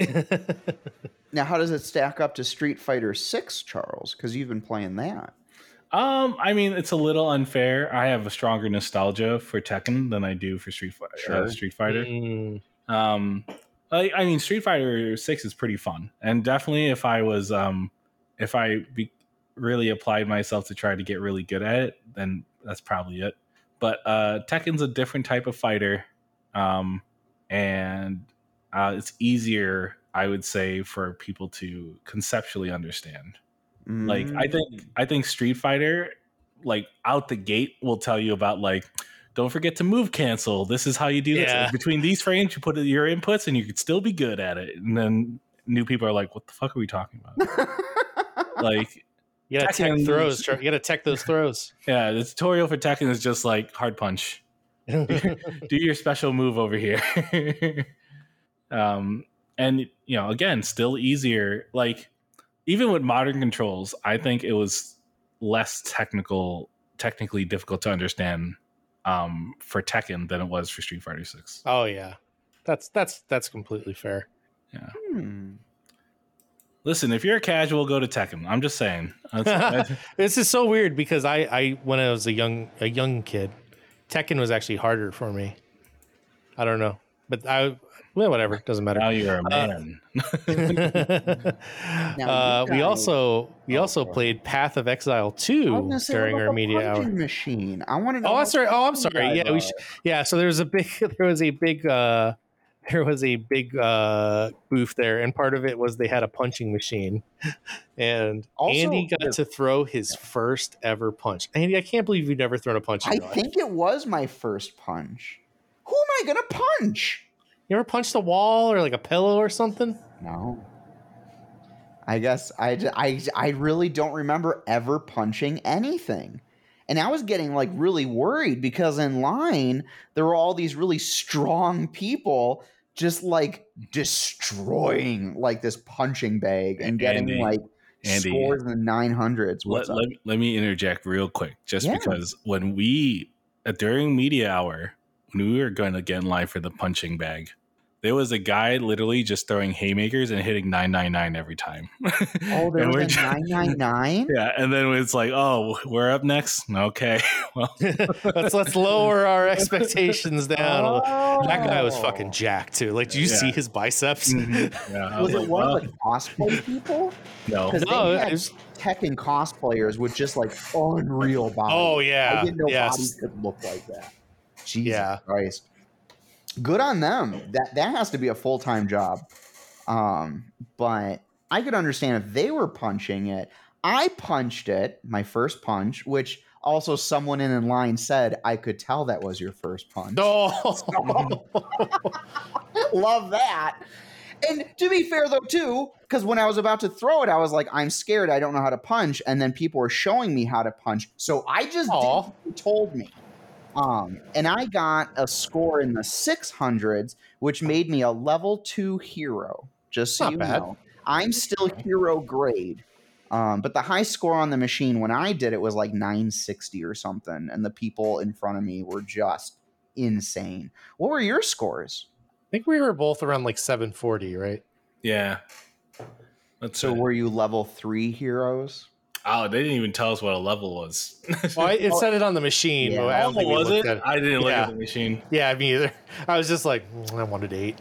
Now, how does it stack up to Street Fighter six, Charles? Because you've been playing that. Um, I mean, it's a little unfair. I have a stronger nostalgia for Tekken than I do for Street, sure. uh, Street Fighter. Mm. Um, I, I mean, Street Fighter six is pretty fun, and definitely if I was, um, if I be, really applied myself to try to get really good at it, then that's probably it. But uh, Tekken's a different type of fighter, um, and uh, it's easier, I would say, for people to conceptually understand. Mm. Like, I think, I think Street Fighter, like out the gate, will tell you about like, don't forget to move cancel. This is how you do yeah. this. Between these frames, you put your inputs, and you could still be good at it. And then new people are like, "What the fuck are we talking about?" Like. You gotta Tekken, tech throws. You gotta tech those throws. Yeah, the tutorial for Tekken is just like hard punch. Do your special move over here. um, and you know, again, still easier. Like even with modern controls, I think it was less technical, technically difficult to understand um, for Tekken than it was for Street Fighter six. Oh yeah, that's that's that's completely fair. Yeah. Hmm. Listen, if you're a casual, go to Tekken. I'm just saying. That's, that's... This is so weird because I, I, when I was a young, a young kid, Tekken was actually harder for me. I don't know, but I, well, whatever, doesn't matter. Now you're a man. Uh, uh, we also, we oh, also boy. played Path of Exile two during our media hour. Machine. I want to know. Oh, that's right. Oh, I'm sorry. Yeah, we. Sh- yeah. So there was a big, there was a big. Uh, There was a big uh, booth there, and part of it was they had a punching machine. And also, Andy got to throw his first ever punch. Andy, I can't believe you've never thrown a punch in I your life. think it was my first punch. Who am I going to punch? You ever punched a wall or like a pillow or something? No. I guess I, I, I really don't remember ever punching anything. And I was getting like really worried because in line, there were all these really strong people just like destroying like this punching bag and getting Andy, like Andy, scores in the nine hundreds. Let, What's up? let, let me interject real quick, just Yeah. because when we, uh, during media hour, when we were going to get in line for the punching bag, there was a guy literally just throwing haymakers and hitting nine nine nine every time. Oh, there And was we're a just- nine nine nine? Yeah, and then it's like, oh, we're up next. Okay, well, let's let's lower our expectations down. a little. That guy was Oh. fucking jacked too. Like, do you Yeah. see his biceps? mhm. yeah, I Was was it like, one well, of the cosplay people? no, Because No, they had it's- Tekken cosplayers with just like unreal bodies. Oh I yeah, didn't know yes, bodies could look like that. Jesus Yeah. Christ. Good on them. That that has to be a full time job. Um, but I could understand if they were punching it. I punched it, my first punch, which also someone in line said I could tell that was your first punch. No. Love that. And to be fair though, too, because when I was about to throw it, I was like, I'm scared. I don't know how to punch. And then people were showing me how to punch. So I just did Aw. what they told me. Um, and I got a score in the six hundreds, which made me a level two hero. Just so Not you bad. know, I'm still hero grade. Um, but the high score on the machine when I did it was like nine sixty or something. And the people in front of me were just insane. What were your scores? I think we were both around like seven forty, right? yeah. That's So it. were you level three heroes? Oh, they didn't even tell us what a level was. Well, I, it said it on the machine. Yeah. But I Oh, don't think we was looked it? at it. I didn't look Yeah. at the machine. Yeah, me either. I was just like, mm, I wanted eight.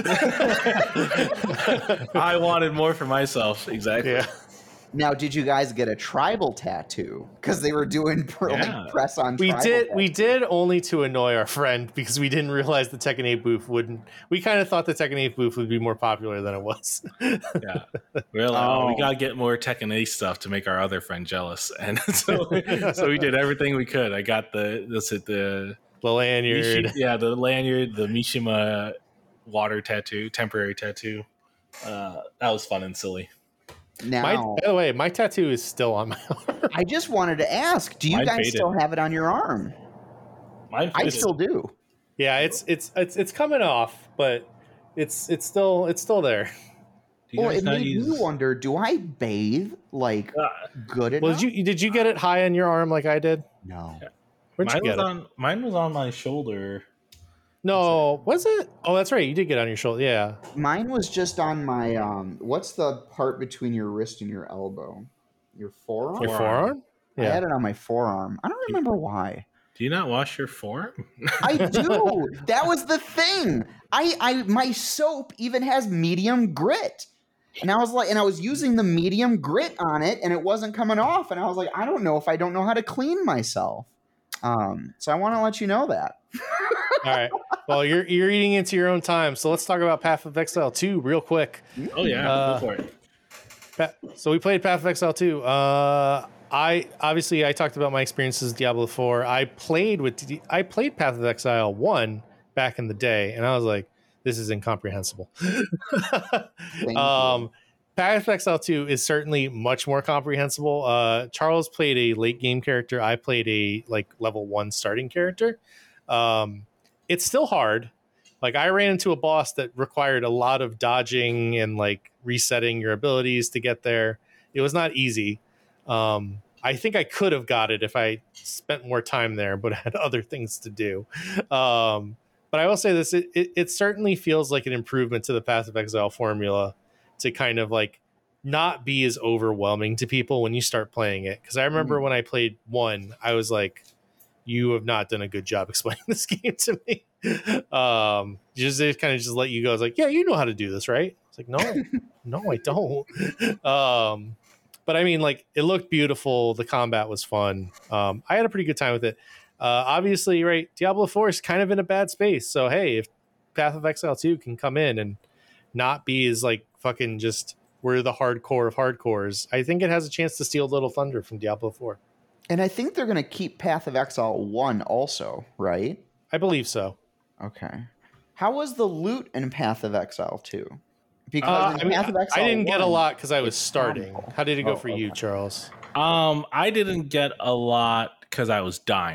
I wanted more for myself. Exactly. Yeah. Now, did you guys get a tribal tattoo? Because they were doing pr- Yeah. like press on. We tribal did. We tattoos. did only to annoy our friend because we didn't realize the Tekken eight booth wouldn't. We kind of thought the Tekken eight booth would be more popular than it was. Yeah. We were like, oh, we Oh. gotta get more Tekken eight stuff to make our other friend jealous, and so so we did everything we could. I got the this it the The lanyard. Mishi- yeah the lanyard, the Mishima water tattoo, temporary tattoo. Uh, that was fun and silly. Now, My, by the way, my tattoo is still on my arm. I just wanted to ask: do you Mine guys faded. still have it on your arm? Mine I faded. still do. Yeah, it's it's it's it's coming off, but it's it's still it's still there. Do you Well, guys it not made use- me wonder: do I bathe like Uh, good enough? Well, did you did you get it high on your arm like I did? No. Where'd you mine was get it? on mine was on my shoulder. No, was it? Oh, that's right. You did get it on your shoulder. Yeah. Mine was just on my um. What's the part between your wrist and your elbow? Your forearm. Your Forearm. forearm? I Yeah. had it on my forearm. I don't remember why. Do you not wash your forearm? I do. That was the thing. I, I, my soap even has medium grit, and I was like, and I was using the medium grit on it, and it wasn't coming off, and I was like, I don't know if I don't know how to clean myself. Um, so I want to let you know that. All right. Well, you're you're eating into your own time, so let's talk about Path of Exile two real quick. Oh yeah, Uh, go for it. Pa- So we played Path of Exile two. Uh, I obviously I talked about my experiences with Diablo four. I played with D- I played Path of Exile one back in the day, and I was like, this is incomprehensible. Thank um, Path of Exile two is certainly much more comprehensible. Uh, Charles played a late game character. I played a like level one starting character. Um, it's still hard. Like I ran into a boss that required a lot of dodging and like resetting your abilities to get there. It was not easy. Um, I think I could have got it if I spent more time there, but I had other things to do. Um, but I will say this: it, it, it certainly feels like an improvement to the Path of Exile formula to kind of like not be as overwhelming to people when you start playing it. Because I remember Mm. when I played one, I was like, "You have not done a good job explaining this game to me." um, just they kind of just let you go. It's like, "Yeah, you know how to do this, right?" It's like, "No, no, I don't." Um, but I mean, like, it looked beautiful. The combat was fun. Um, I had a pretty good time with it. Uh, obviously, right, Diablo four is kind of in a bad space. So, hey, if Path of Exile two can come in and not be as, like, fucking just, we're the hardcore of hardcores, I think it has a chance to steal Little Thunder from Diablo four. And I think they're going to keep Path of Exile one also, right? I believe so. Okay. How was the loot in Path of Exile two? Because Uh, in I, mean, Path of I Exile didn't get a one, lot because I was it's starting. comical. How did it go Oh, for you, okay. Charles? Um, I didn't get a lot because I was dying.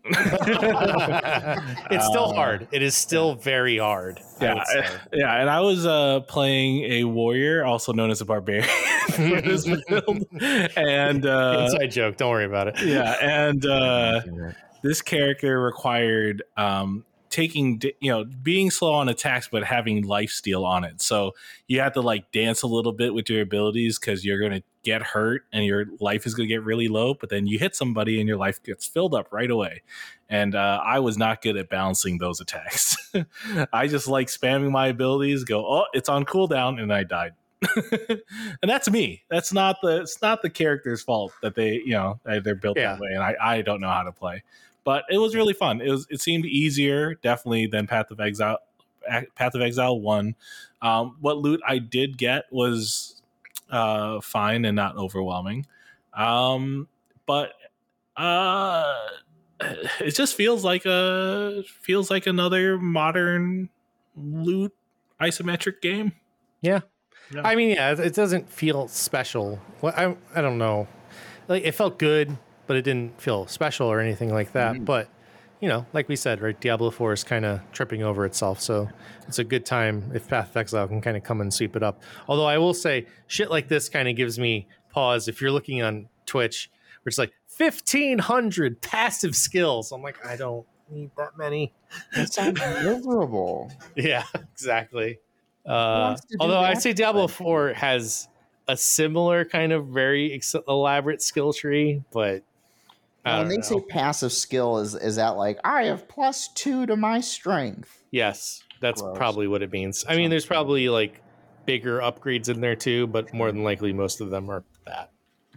It's still Uh, hard. It is still very hard. I Yeah, would say. yeah, and I was uh, playing a warrior, also known as a barbarian, for this build, and uh, Inside joke. Don't worry about it. yeah, and uh, this character required um, taking, you know, being slow on attacks, but having lifesteal on it. So you have to like dance a little bit with your abilities because you're going to get hurt and your life is going to get really low. But then you hit somebody and your life gets filled up right away. And uh, I was not good at balancing those attacks. I just like spamming my abilities, go, oh, it's on cooldown, and I died. And that's me. That's not the it's not the character's fault that they, you know, they're built Yeah. that way, and I, I don't know how to play. But it was really fun. It was it seemed easier, definitely, than Path of Exile. Path of Exile one. Um, what loot I did get was uh, fine and not overwhelming, um, but uh, it just feels like a feels like another modern loot isometric game. Yeah. Yeah. I mean, yeah, it- it doesn't feel special. Well, I I don't know. Like it felt good, but it didn't feel special or anything like that. Mhm. But you know, like we said, right? Diablo four is kind of tripping over itself, so it's a good time if Path of Exile can kind of come and sweep it up. Although I will say, shit like this kind of gives me pause. If you're looking on Twitch, where it's like fifteen hundred passive skills, I'm like, I don't need that many. That sounds miserable. Yeah, exactly. Uh, wants to do although I'd that? say Diablo four has a similar kind of very ex- elaborate skill tree, but I When don't they know. say passive skill, is is that like I have plus two to my strength? Yes, that's Gross. probably what it means. I mean, Sounds there's bad. probably like bigger upgrades in there too, but more than likely most of them are that.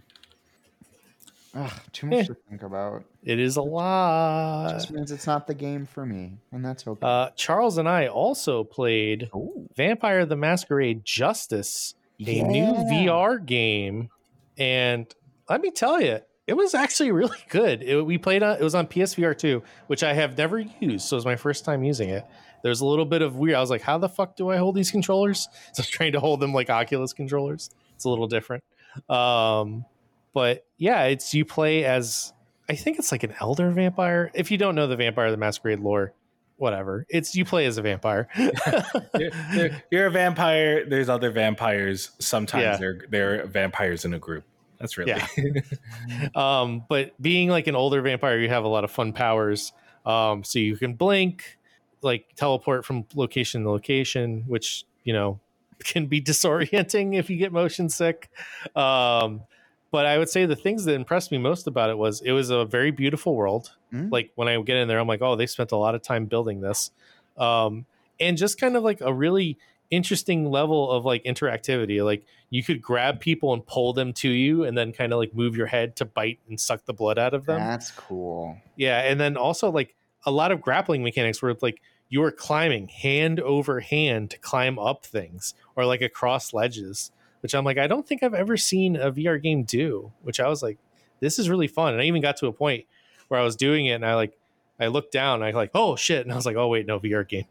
Ugh, too much Yeah. to think about. It is a lot. Just means it's not the game for me, and that's okay. Uh, Charles and I also played Ooh. Vampire the Masquerade Justice, a new V R game, and let me tell you, it was actually really good. It, we played on it was on P S V R two, which I have never used, so it was my first time using it. There's a little bit of weird. I was like, how the fuck do I hold these controllers? So I was trying to hold them like Oculus controllers. It's a little different. Um, but yeah, it's you play as I think it's like an elder vampire. If you don't know the Vampire the Masquerade lore, whatever. It's you play as a vampire. You're, you're- you're a vampire. There's other vampires. Sometimes Yeah. they're they're vampires in a group. That's really Yeah. um, but being like an older vampire, you have a lot of fun powers. Um, so you can blink, like teleport from location to location, which you know can be disorienting if you get motion sick. Um, but I would say the things that impressed me most about it was it was a very beautiful world. Mm. Like when I get in there, I'm like, oh, they spent a lot of time building this, um, and just kind of like a really interesting level of like interactivity. Like you could grab people and pull them to you, and then kind of like move your head to bite and suck the blood out of them. That's cool. Yeah, and then also like a lot of grappling mechanics where it's like you are climbing hand over hand to climb up things or like across ledges, which I'm like, I don't think I've ever seen a V R game do, which I was like, this is really fun. And I even got to a point where I was doing it and I like, I looked down and I like, oh shit. And I was like, oh wait, no V R game.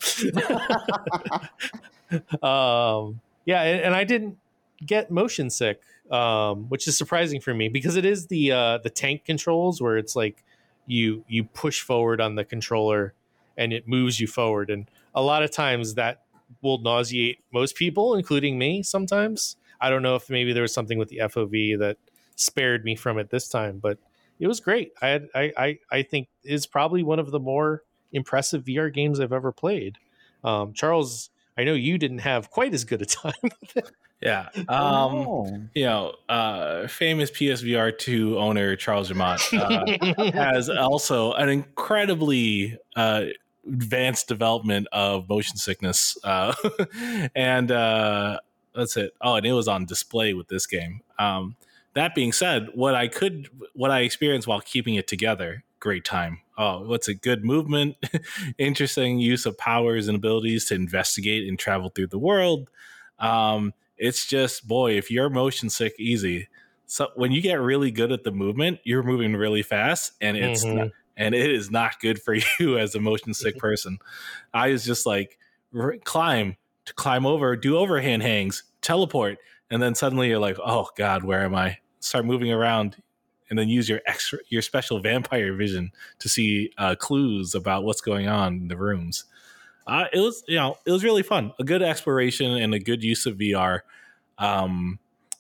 um, yeah. And, and I didn't get motion sick, um, which is surprising for me because it is the, uh, the tank controls where it's like, you you push forward on the controller and it moves you forward, and a lot of times that will nauseate most people, including me. Sometimes I don't know if maybe there was something with the F O V that spared me from it this time, but it was great. I had I I, I think is probably one of the more impressive V R games I've ever played. um, Charles, I know you didn't have quite as good a time with it. yeah. Um, Oh, you know, uh, famous P S V R two owner Charles Jamont uh, has also an incredibly uh, advanced development of motion sickness, uh, and uh, that's it. Oh, and it was on display with this game. Um, that being said, what I could, what I experienced while keeping it together, great time. Oh, what's a good movement, interesting use of powers and abilities to investigate and travel through the world. Um, It's just, boy, if you're motion sick, easy. So when you get really good at the movement, you're moving really fast, and it's Mhm. not, and it is not good for you as a motion sick person. I was just like r- climb to climb over, do overhand hangs, teleport, and then suddenly you're like, oh god, where am I? Start moving around, and then use your extra your special vampire vision to see uh, clues about what's going on in the rooms. Uh, it was you know it was really fun, a good exploration and a good use of V R. Um,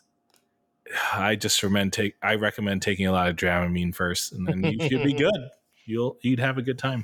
I just recommend take I recommend taking a lot of Dramamine first, and then you should be good. You'll you'd have a good time.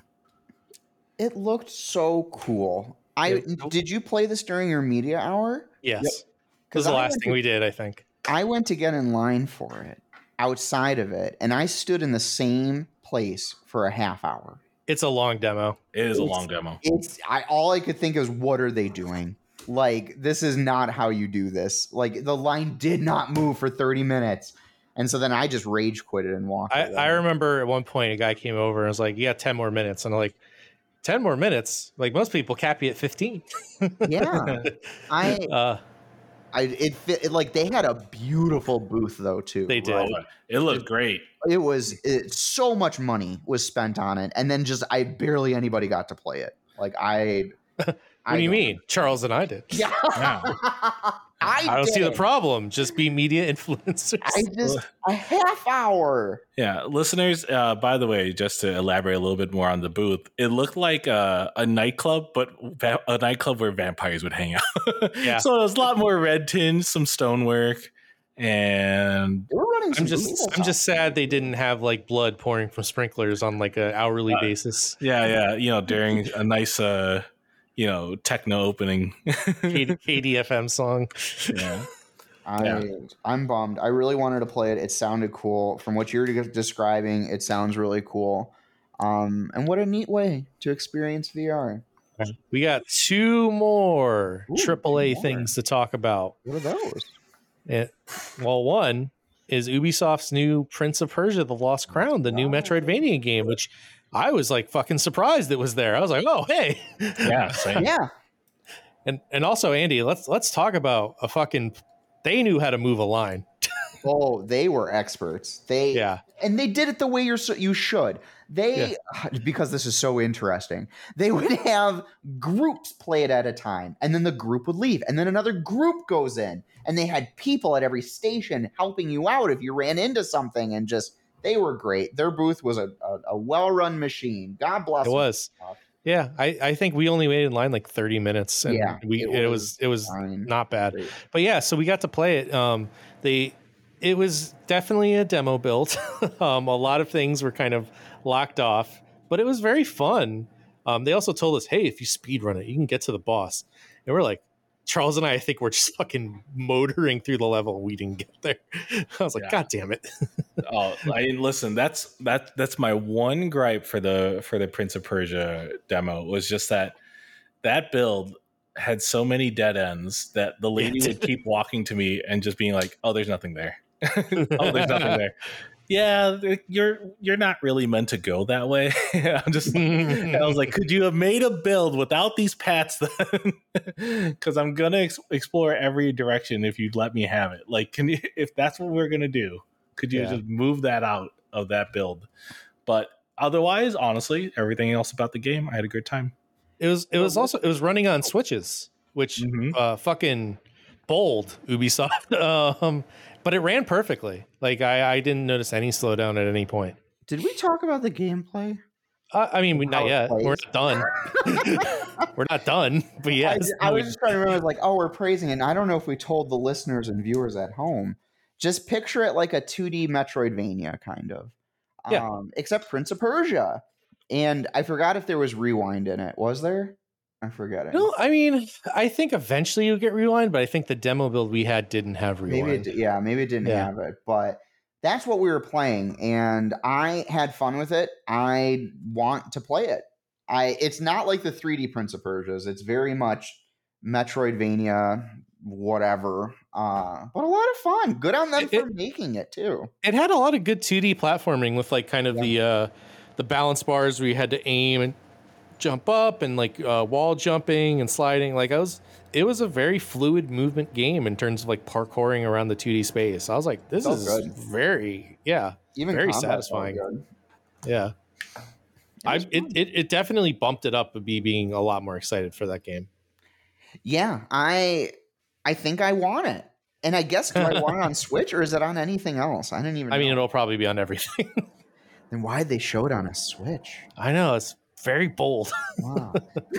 It looked so cool. I Yep. did you play this during your media hour? Yes. Yep. This is the I last went thing to- we did, I think. I went to get in line for it outside of it, and I stood in the same place for a half hour. It's a long demo. It is a It's- long demo. It's I all I could think is, what are they doing? Like, this is not how you do this. Like, the line did not move for thirty minutes. And so then I just rage quitted and walked I, away. I remember at one point a guy came over and was like, "You got ten more minutes," and I'm like, ten more minutes? Like most people cap you at fifteen. Yeah. I uh, I it fit it, like they had a beautiful booth though too. They did. right? Oh, it looked great. It was it, so much money was spent on it, and then just I barely anybody got to play it. Like I. what do you mean? Charles and I did. Yeah. Yeah. I, I don't see the did. problem. Just be media influencers. I just a half hour. Yeah, listeners. Uh, by the way, just to elaborate a little bit more on the booth, it looked like a, a nightclub, but va- a nightclub where vampires would hang out. Yeah. So it was a lot more red tinge, some stonework, and They were running. Some I'm just illegal I'm just stuff. sad they didn't have like blood pouring from sprinklers on like a hourly Uh, basis. yeah, yeah. You know, during a nice, uh, you know, techno opening. K- KDFM song. Yeah. I Yeah. I'm bummed. I really wanted to play it. It sounded cool. From what you're de- describing, it sounds really cool. Um, and what a neat way to experience V R. We got two more Ooh, triple A two more. things to talk about. What are those? It, well, one is Ubisoft's new Prince of Persia: The Lost Crown, the new Oh. Metroidvania game, which I was like fucking surprised it was there. I was like, oh hey, Yeah. Same. Yeah. and and also Andy, let's let's talk about a fucking. They knew how to move a line. Oh, they were experts. They Yeah, and they did it the way you're so, you should. They because this is so interesting. They would have groups play it at a time, and then the group would leave, and then another group goes in, and they had people at every station helping you out if you ran into something, and just they were great. Their booth was a, a, a well-run machine. God bless it them. was. Yeah, I, I think we only waited in line like thirty minutes, and Yeah, we it it was was it was fine. not bad. Great. But yeah, so we got to play it. Um, they it was definitely a demo build. um, a lot of things were kind of locked off, but it was very fun. Um, they also told us, hey, if you speed run it, you can get to the boss. And we're like, Charles and I, I think we're just fucking motoring through the level. We didn't get there. I was like, Yeah. God damn it. Oh, I mean, listen. That's that. That's my one gripe for the for the Prince of Persia demo was just that that build had so many dead ends that the lady It would did. keep walking to me and just being like, "Oh, there's nothing there. Oh, there's nothing there." Yeah, you're you're not really meant to go that way. I'm just. And I was like, could you have made a build without these paths then? Because I'm gonna ex- explore every direction if you'd let me have it. Like, can you? If that's what we're gonna do, could you Yeah. just move that out of that build? But otherwise, honestly, everything else about the game, I had a good time. It was it was also it was running on switches, which Mhm. uh fucking bold Ubisoft. um but it ran perfectly. Like I, I didn't notice any slowdown at any point. Did we talk about the gameplay? Uh, I mean, we, How not it yet. plays. We're not done. We're not done. But yes, I, I was just trying to remember, like, oh, we're praising it. And I don't know if we told the listeners and viewers at home. Just picture it like a two D Metroidvania, kind of. Yeah. Um, except Prince of Persia. And I forgot if there was rewind in it. Was there? I forget it. no, I mean, I think eventually you get rewind, but I think the demo build we had didn't have rewind. Maybe it, di- yeah, maybe it didn't Yeah. have it, but that's what we were playing, and I had fun with it. I want to play it. I it's not like the three D Prince of Persia's. It's very much Metroidvania, whatever. Uh, but a lot of fun. Good on them It- for it- making it too. It had a lot of good two D platforming with like kind of Yeah. the uh the balance bars where you had to aim and jump up and like uh, wall jumping and sliding. Like I was, it was a very fluid movement game in terms of like parkouring around the two D space. I was like, this Felt is good. very, yeah, Even very combat felt satisfying. good. yeah. I was it, fun. it it definitely bumped it up with me being a lot more excited for that game. Yeah, I I think I want it. And I guess, do I want it on Switch or is it on anything else? I didn't even I know. mean, it'll probably be on everything. Then why'd they show it on a Switch? I know, it's very bold. Wow.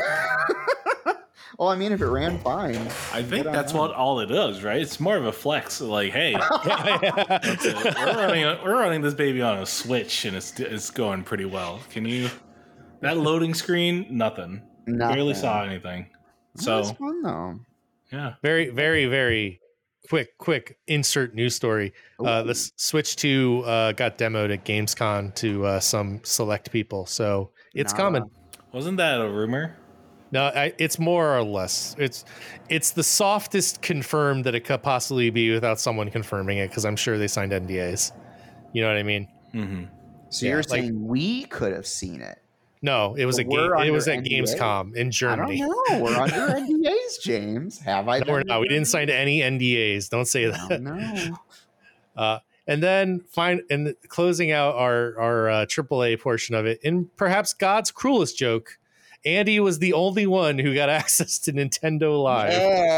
Well, I mean, if it ran fine. I think that's what all it is, right? It's more of a flex. Like, hey, that's it. We're, running a, we're running this baby on a Switch, and it's it's going pretty well. Can you? That loading screen, nothing. Nothing. Barely saw anything. So That's fun though. Yeah, very, very, very quick, quick insert news story. Uh, the S- Switch two uh, got demoed at Gamescom to uh, some select people, so it's Nah. coming. wasn't that a rumor? No, I, it's more or less. It's it's the softest confirmed that it could possibly be without someone confirming it, because I'm sure they signed N D As. You know what I mean? Mm-hmm. So Yeah, you're like- saying we could have seen it? No, it was But a we're game. It under was at N D A? Gamescom in Germany. I don't know. We're under N D As, James. Have I? No, we're been not. We under didn't sign any N D As. Don't say that. No. Uh, and then find and closing out our our uh, triple A portion of it, and perhaps God's cruelest joke, Andy was the only one who got access to Nintendo Live.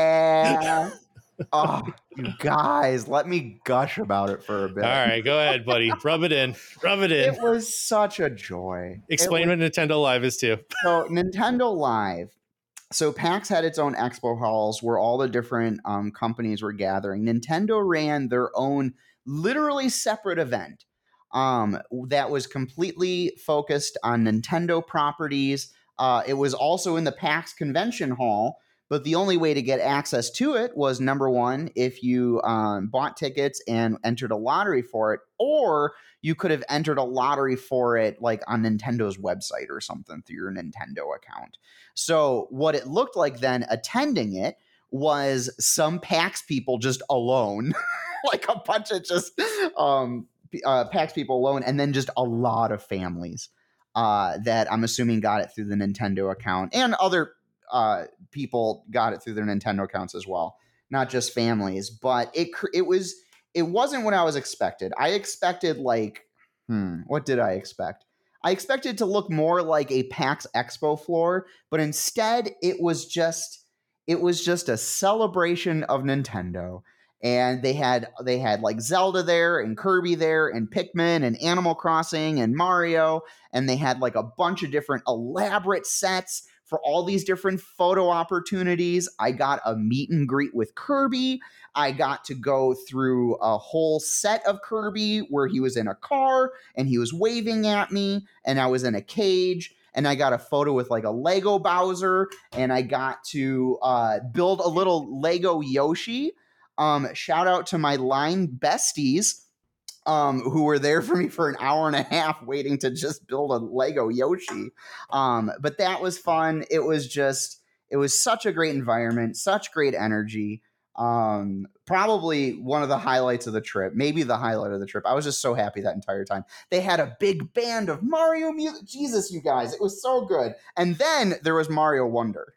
Yeah. Oh, you guys, let me gush about it for a bit. All right, go ahead, buddy. Rub it in. Rub it in. It was such a joy. Explain It was- what Nintendo Live is too. So Nintendo Live. So PAX had its own expo halls where all the different um, companies were gathering. Nintendo ran their own literally separate event um, that was completely focused on Nintendo properties. Uh, it was also in the PAX convention hall, but the only way to get access to it was, number one, if you um, bought tickets and entered a lottery for it, or you could have entered a lottery for it like on Nintendo's website or something through your Nintendo account. So what it looked like then attending it was some PAX people just alone, like a bunch of just um, uh, PAX people alone, and then just a lot of families uh, that I'm assuming got it through the Nintendo account, and other uh, people got it through their Nintendo accounts as well, not just families. But it it was it wasn't what I was expected. I expected like, hmm, what did I expect? I expected to look more like a PAX Expo floor, but instead it was just it was just a celebration of Nintendo. And they had they had like Zelda there and Kirby there and Pikmin and Animal Crossing and Mario, and they had like a bunch of different elaborate sets for all these different photo opportunities. I got a meet and greet with Kirby. I got to go through a whole set of Kirby where he was in a car and he was waving at me, and I was in a cage, and I got a photo with like a Lego Bowser, and I got to uh, build a little Lego Yoshi. Um, shout out to my line besties um, who were there for me for an hour and a half waiting to just build a Lego Yoshi. Um, but that was fun. It was just, it was such a great environment, such great energy. Um, probably one of the highlights of the trip, maybe the highlight of the trip. I was just so happy that entire time. They had a big band of Mario music. Jesus, you guys, it was so good. And then there was Mario Wonder.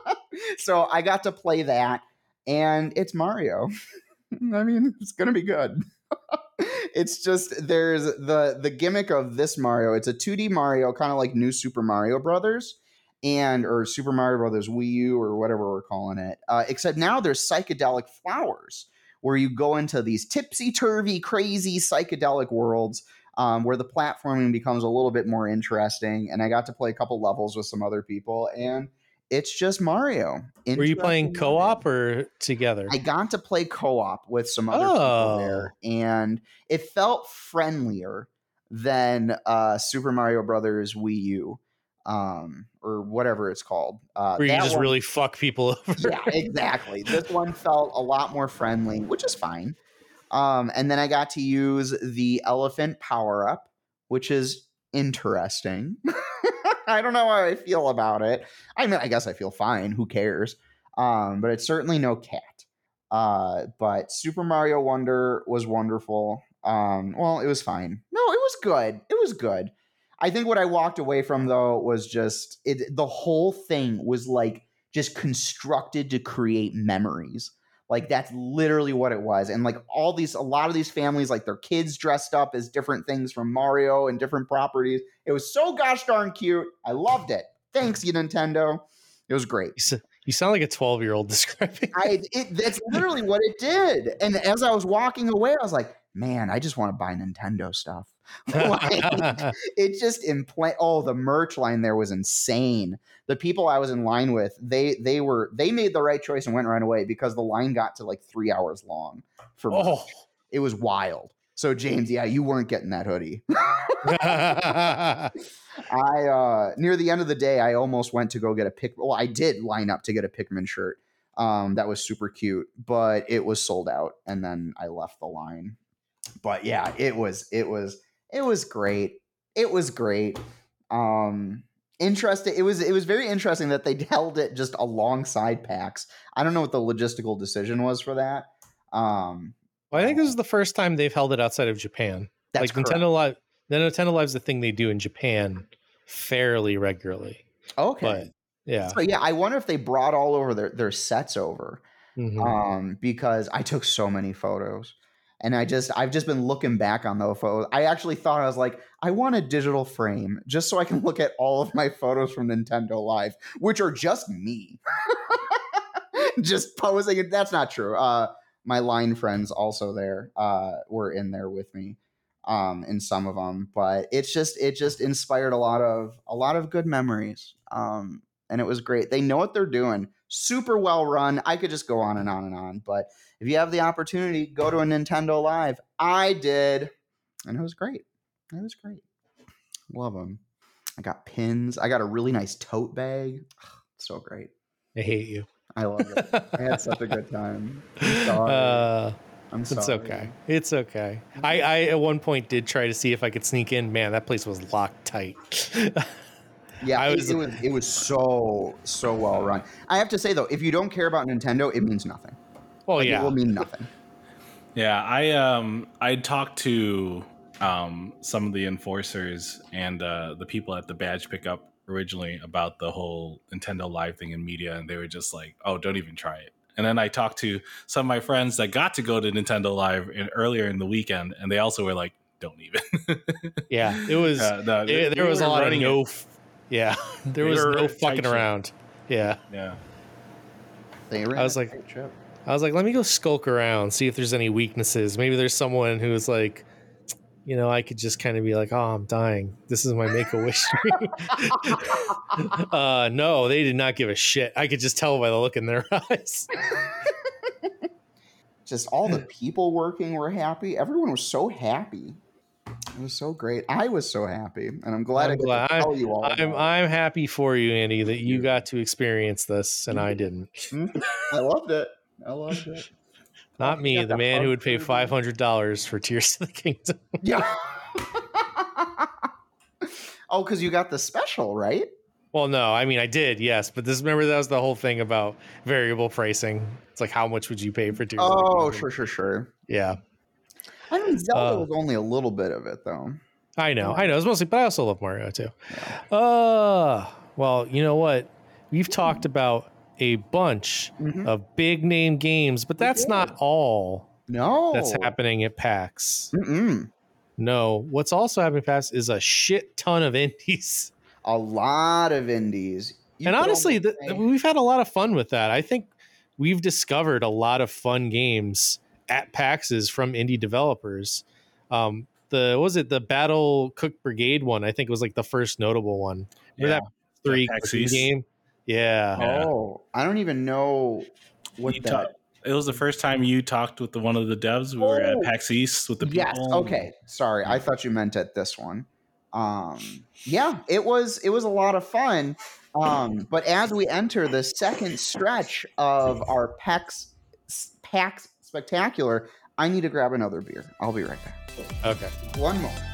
So I got to play that, and it's Mario. I mean, it's going to be good. It's just, there's the the gimmick of this Mario. It's a two D Mario, kind of like New Super Mario Brothers, and or Super Mario Brothers Wii U, or whatever we're calling it. Uh, except now there's psychedelic flowers, where you go into these tipsy-turvy, crazy psychedelic worlds, um, where the platforming becomes a little bit more interesting. And I got to play a couple levels with some other people, and it's just Mario. Were you playing Interesting co-op Mario. or together? I got to play co-op with some other Oh. people there, and it felt friendlier than uh, Super Mario Brothers Wii U, um, or whatever it's called. Uh, Where you that just one- really fuck people over? yeah, exactly. This one felt a lot more friendly, which is fine. Um, and then I got to use the elephant power-up, which is interesting. I don't know how I feel about it. I mean, I guess I feel fine. Who cares? Um, but it's certainly no cat. Uh, but Super Mario Wonder was wonderful. Um, well, it was fine. No, it was good. It was good. I think what I walked away from, though, was just it. The whole thing was like just constructed to create memories. Like, that's literally what it was. And like all these, a lot of these families, like their kids dressed up as different things from Mario and different properties. It was so gosh darn cute. I loved it. Thanks, you Nintendo. It was great. You You sound like a twelve year old describing. I it, that's literally what it did. And as I was walking away, I was like, man, I just want to buy Nintendo stuff. Like, it just implant. Oh, the merch line there was insane. The people I was in line with, they they were they made the right choice and went right away because the line got to like three hours long. For merch. Oh, It was wild. So James, yeah, you weren't getting that hoodie. I uh near the end of the day, I almost went to go get a pick. Well, I did line up to get a Pikmin shirt. Um, that was super cute, but it was sold out, and then I left the line. But yeah, it was it was it was great. It was great. Um, interesting. It was it was very interesting that they held it just alongside PAX. I don't know what the logistical decision was for that. Um, well, I think this is the first time they've held it outside of Japan. That's like Nintendo Live. The Nintendo Live's the thing they do in Japan fairly regularly. okay. But yeah. So yeah, I wonder if they brought all over their, their sets over. Mhm. Um, because I took so many photos. And I just I've just been looking back on those photos. I actually thought I was like, I want a digital frame just so I can look at all of my photos from Nintendo Live, which are just me. Just posing. That's not true. Uh my line friends also there uh were in there with me. Um, in some of them, but it's just it just inspired a lot of a lot of good memories. Um, and it was great. They know what they're doing. Super well run. I could just go on and on and on. But if you have the opportunity, go to a Nintendo Live. I did, and it was great. It was great. Love them. I got pins. I got a really nice tote bag. So great. I hate you. I love it. I had such a good time. I'm sorry. Uh, I'm sorry. It's okay. It's okay. I, I at one point did try to see if I could sneak in. Man, that place was locked tight. Yeah, I it, was- it was it was so so well run. I have to say though, if you don't care about Nintendo, it means nothing. Well, Like, it yeah. will mean nothing. Yeah, I um I talked to um some of the enforcers and uh, the people at the badge pickup originally about the whole Nintendo Live thing in media, and they were just like, "Oh, don't even try it." And then I talked to some of my friends that got to go to Nintendo Live in, earlier in the weekend, and they also were like, "Don't even." Yeah, it was. Uh, no, it- they- there they was a were lot of running no. it. f- Yeah, there They was were no a tight fucking ship. around. Yeah, Yeah. They ran I was a like- tight ship. I was like, let me go skulk around, see if there's any weaknesses. Maybe there's someone who's like, you know, I could just kind of be like, oh, I'm dying. This is my Make a Wish dream. uh, no, they did not give a shit. I could just tell by the look in their eyes. Just all the people working were happy. Everyone was so happy. It was so great. I was so happy, and I'm glad I'm I get glad. to tell you all. I'm about it. I'm happy for you, Andy, that you got to experience this and I didn't. I loved it. I loved it. Not You me, got the the man who hug would pay for the- five hundred dollars for Tears of the Kingdom. Yeah. Oh, because you got the special, right? Well, no, I mean I did, yes, but this remember that was the whole thing about variable pricing. It's like how much would you pay for Tears of the Oh, Kingdom? sure, sure, sure. Yeah, I mean, Zelda Uh, was only a little bit of it, though. I know, I know. It's mostly, but I also love Mario too. Uh, well, you know what? We've talked about a bunch Mhm. of big name games, but that's did. not all No, that's happening at PAX. Mm-mm. No, what's also happening at PAX is a shit ton of indies. A lot of indies. You and could honestly, almost the, say- we've had a lot of fun with that. I think we've discovered a lot of fun games at PAXs from indie developers. Um, the what was it the Battle Cook Brigade one? I think it was like the first notable one. Remember that three PAX cooking East? game? Yeah. Yeah. Oh, I don't even know what You that. talk- It was the first time you talked with the, one of the devs. We were at Oh. PAX East with the people. Yes. Okay. Sorry, I thought you meant at this one. Um, yeah, it was. It was a lot of fun. Um, but as we enter the second stretch of our PAX PAX Spectacular, I need to grab another beer. I'll be right back. Okay. One moment.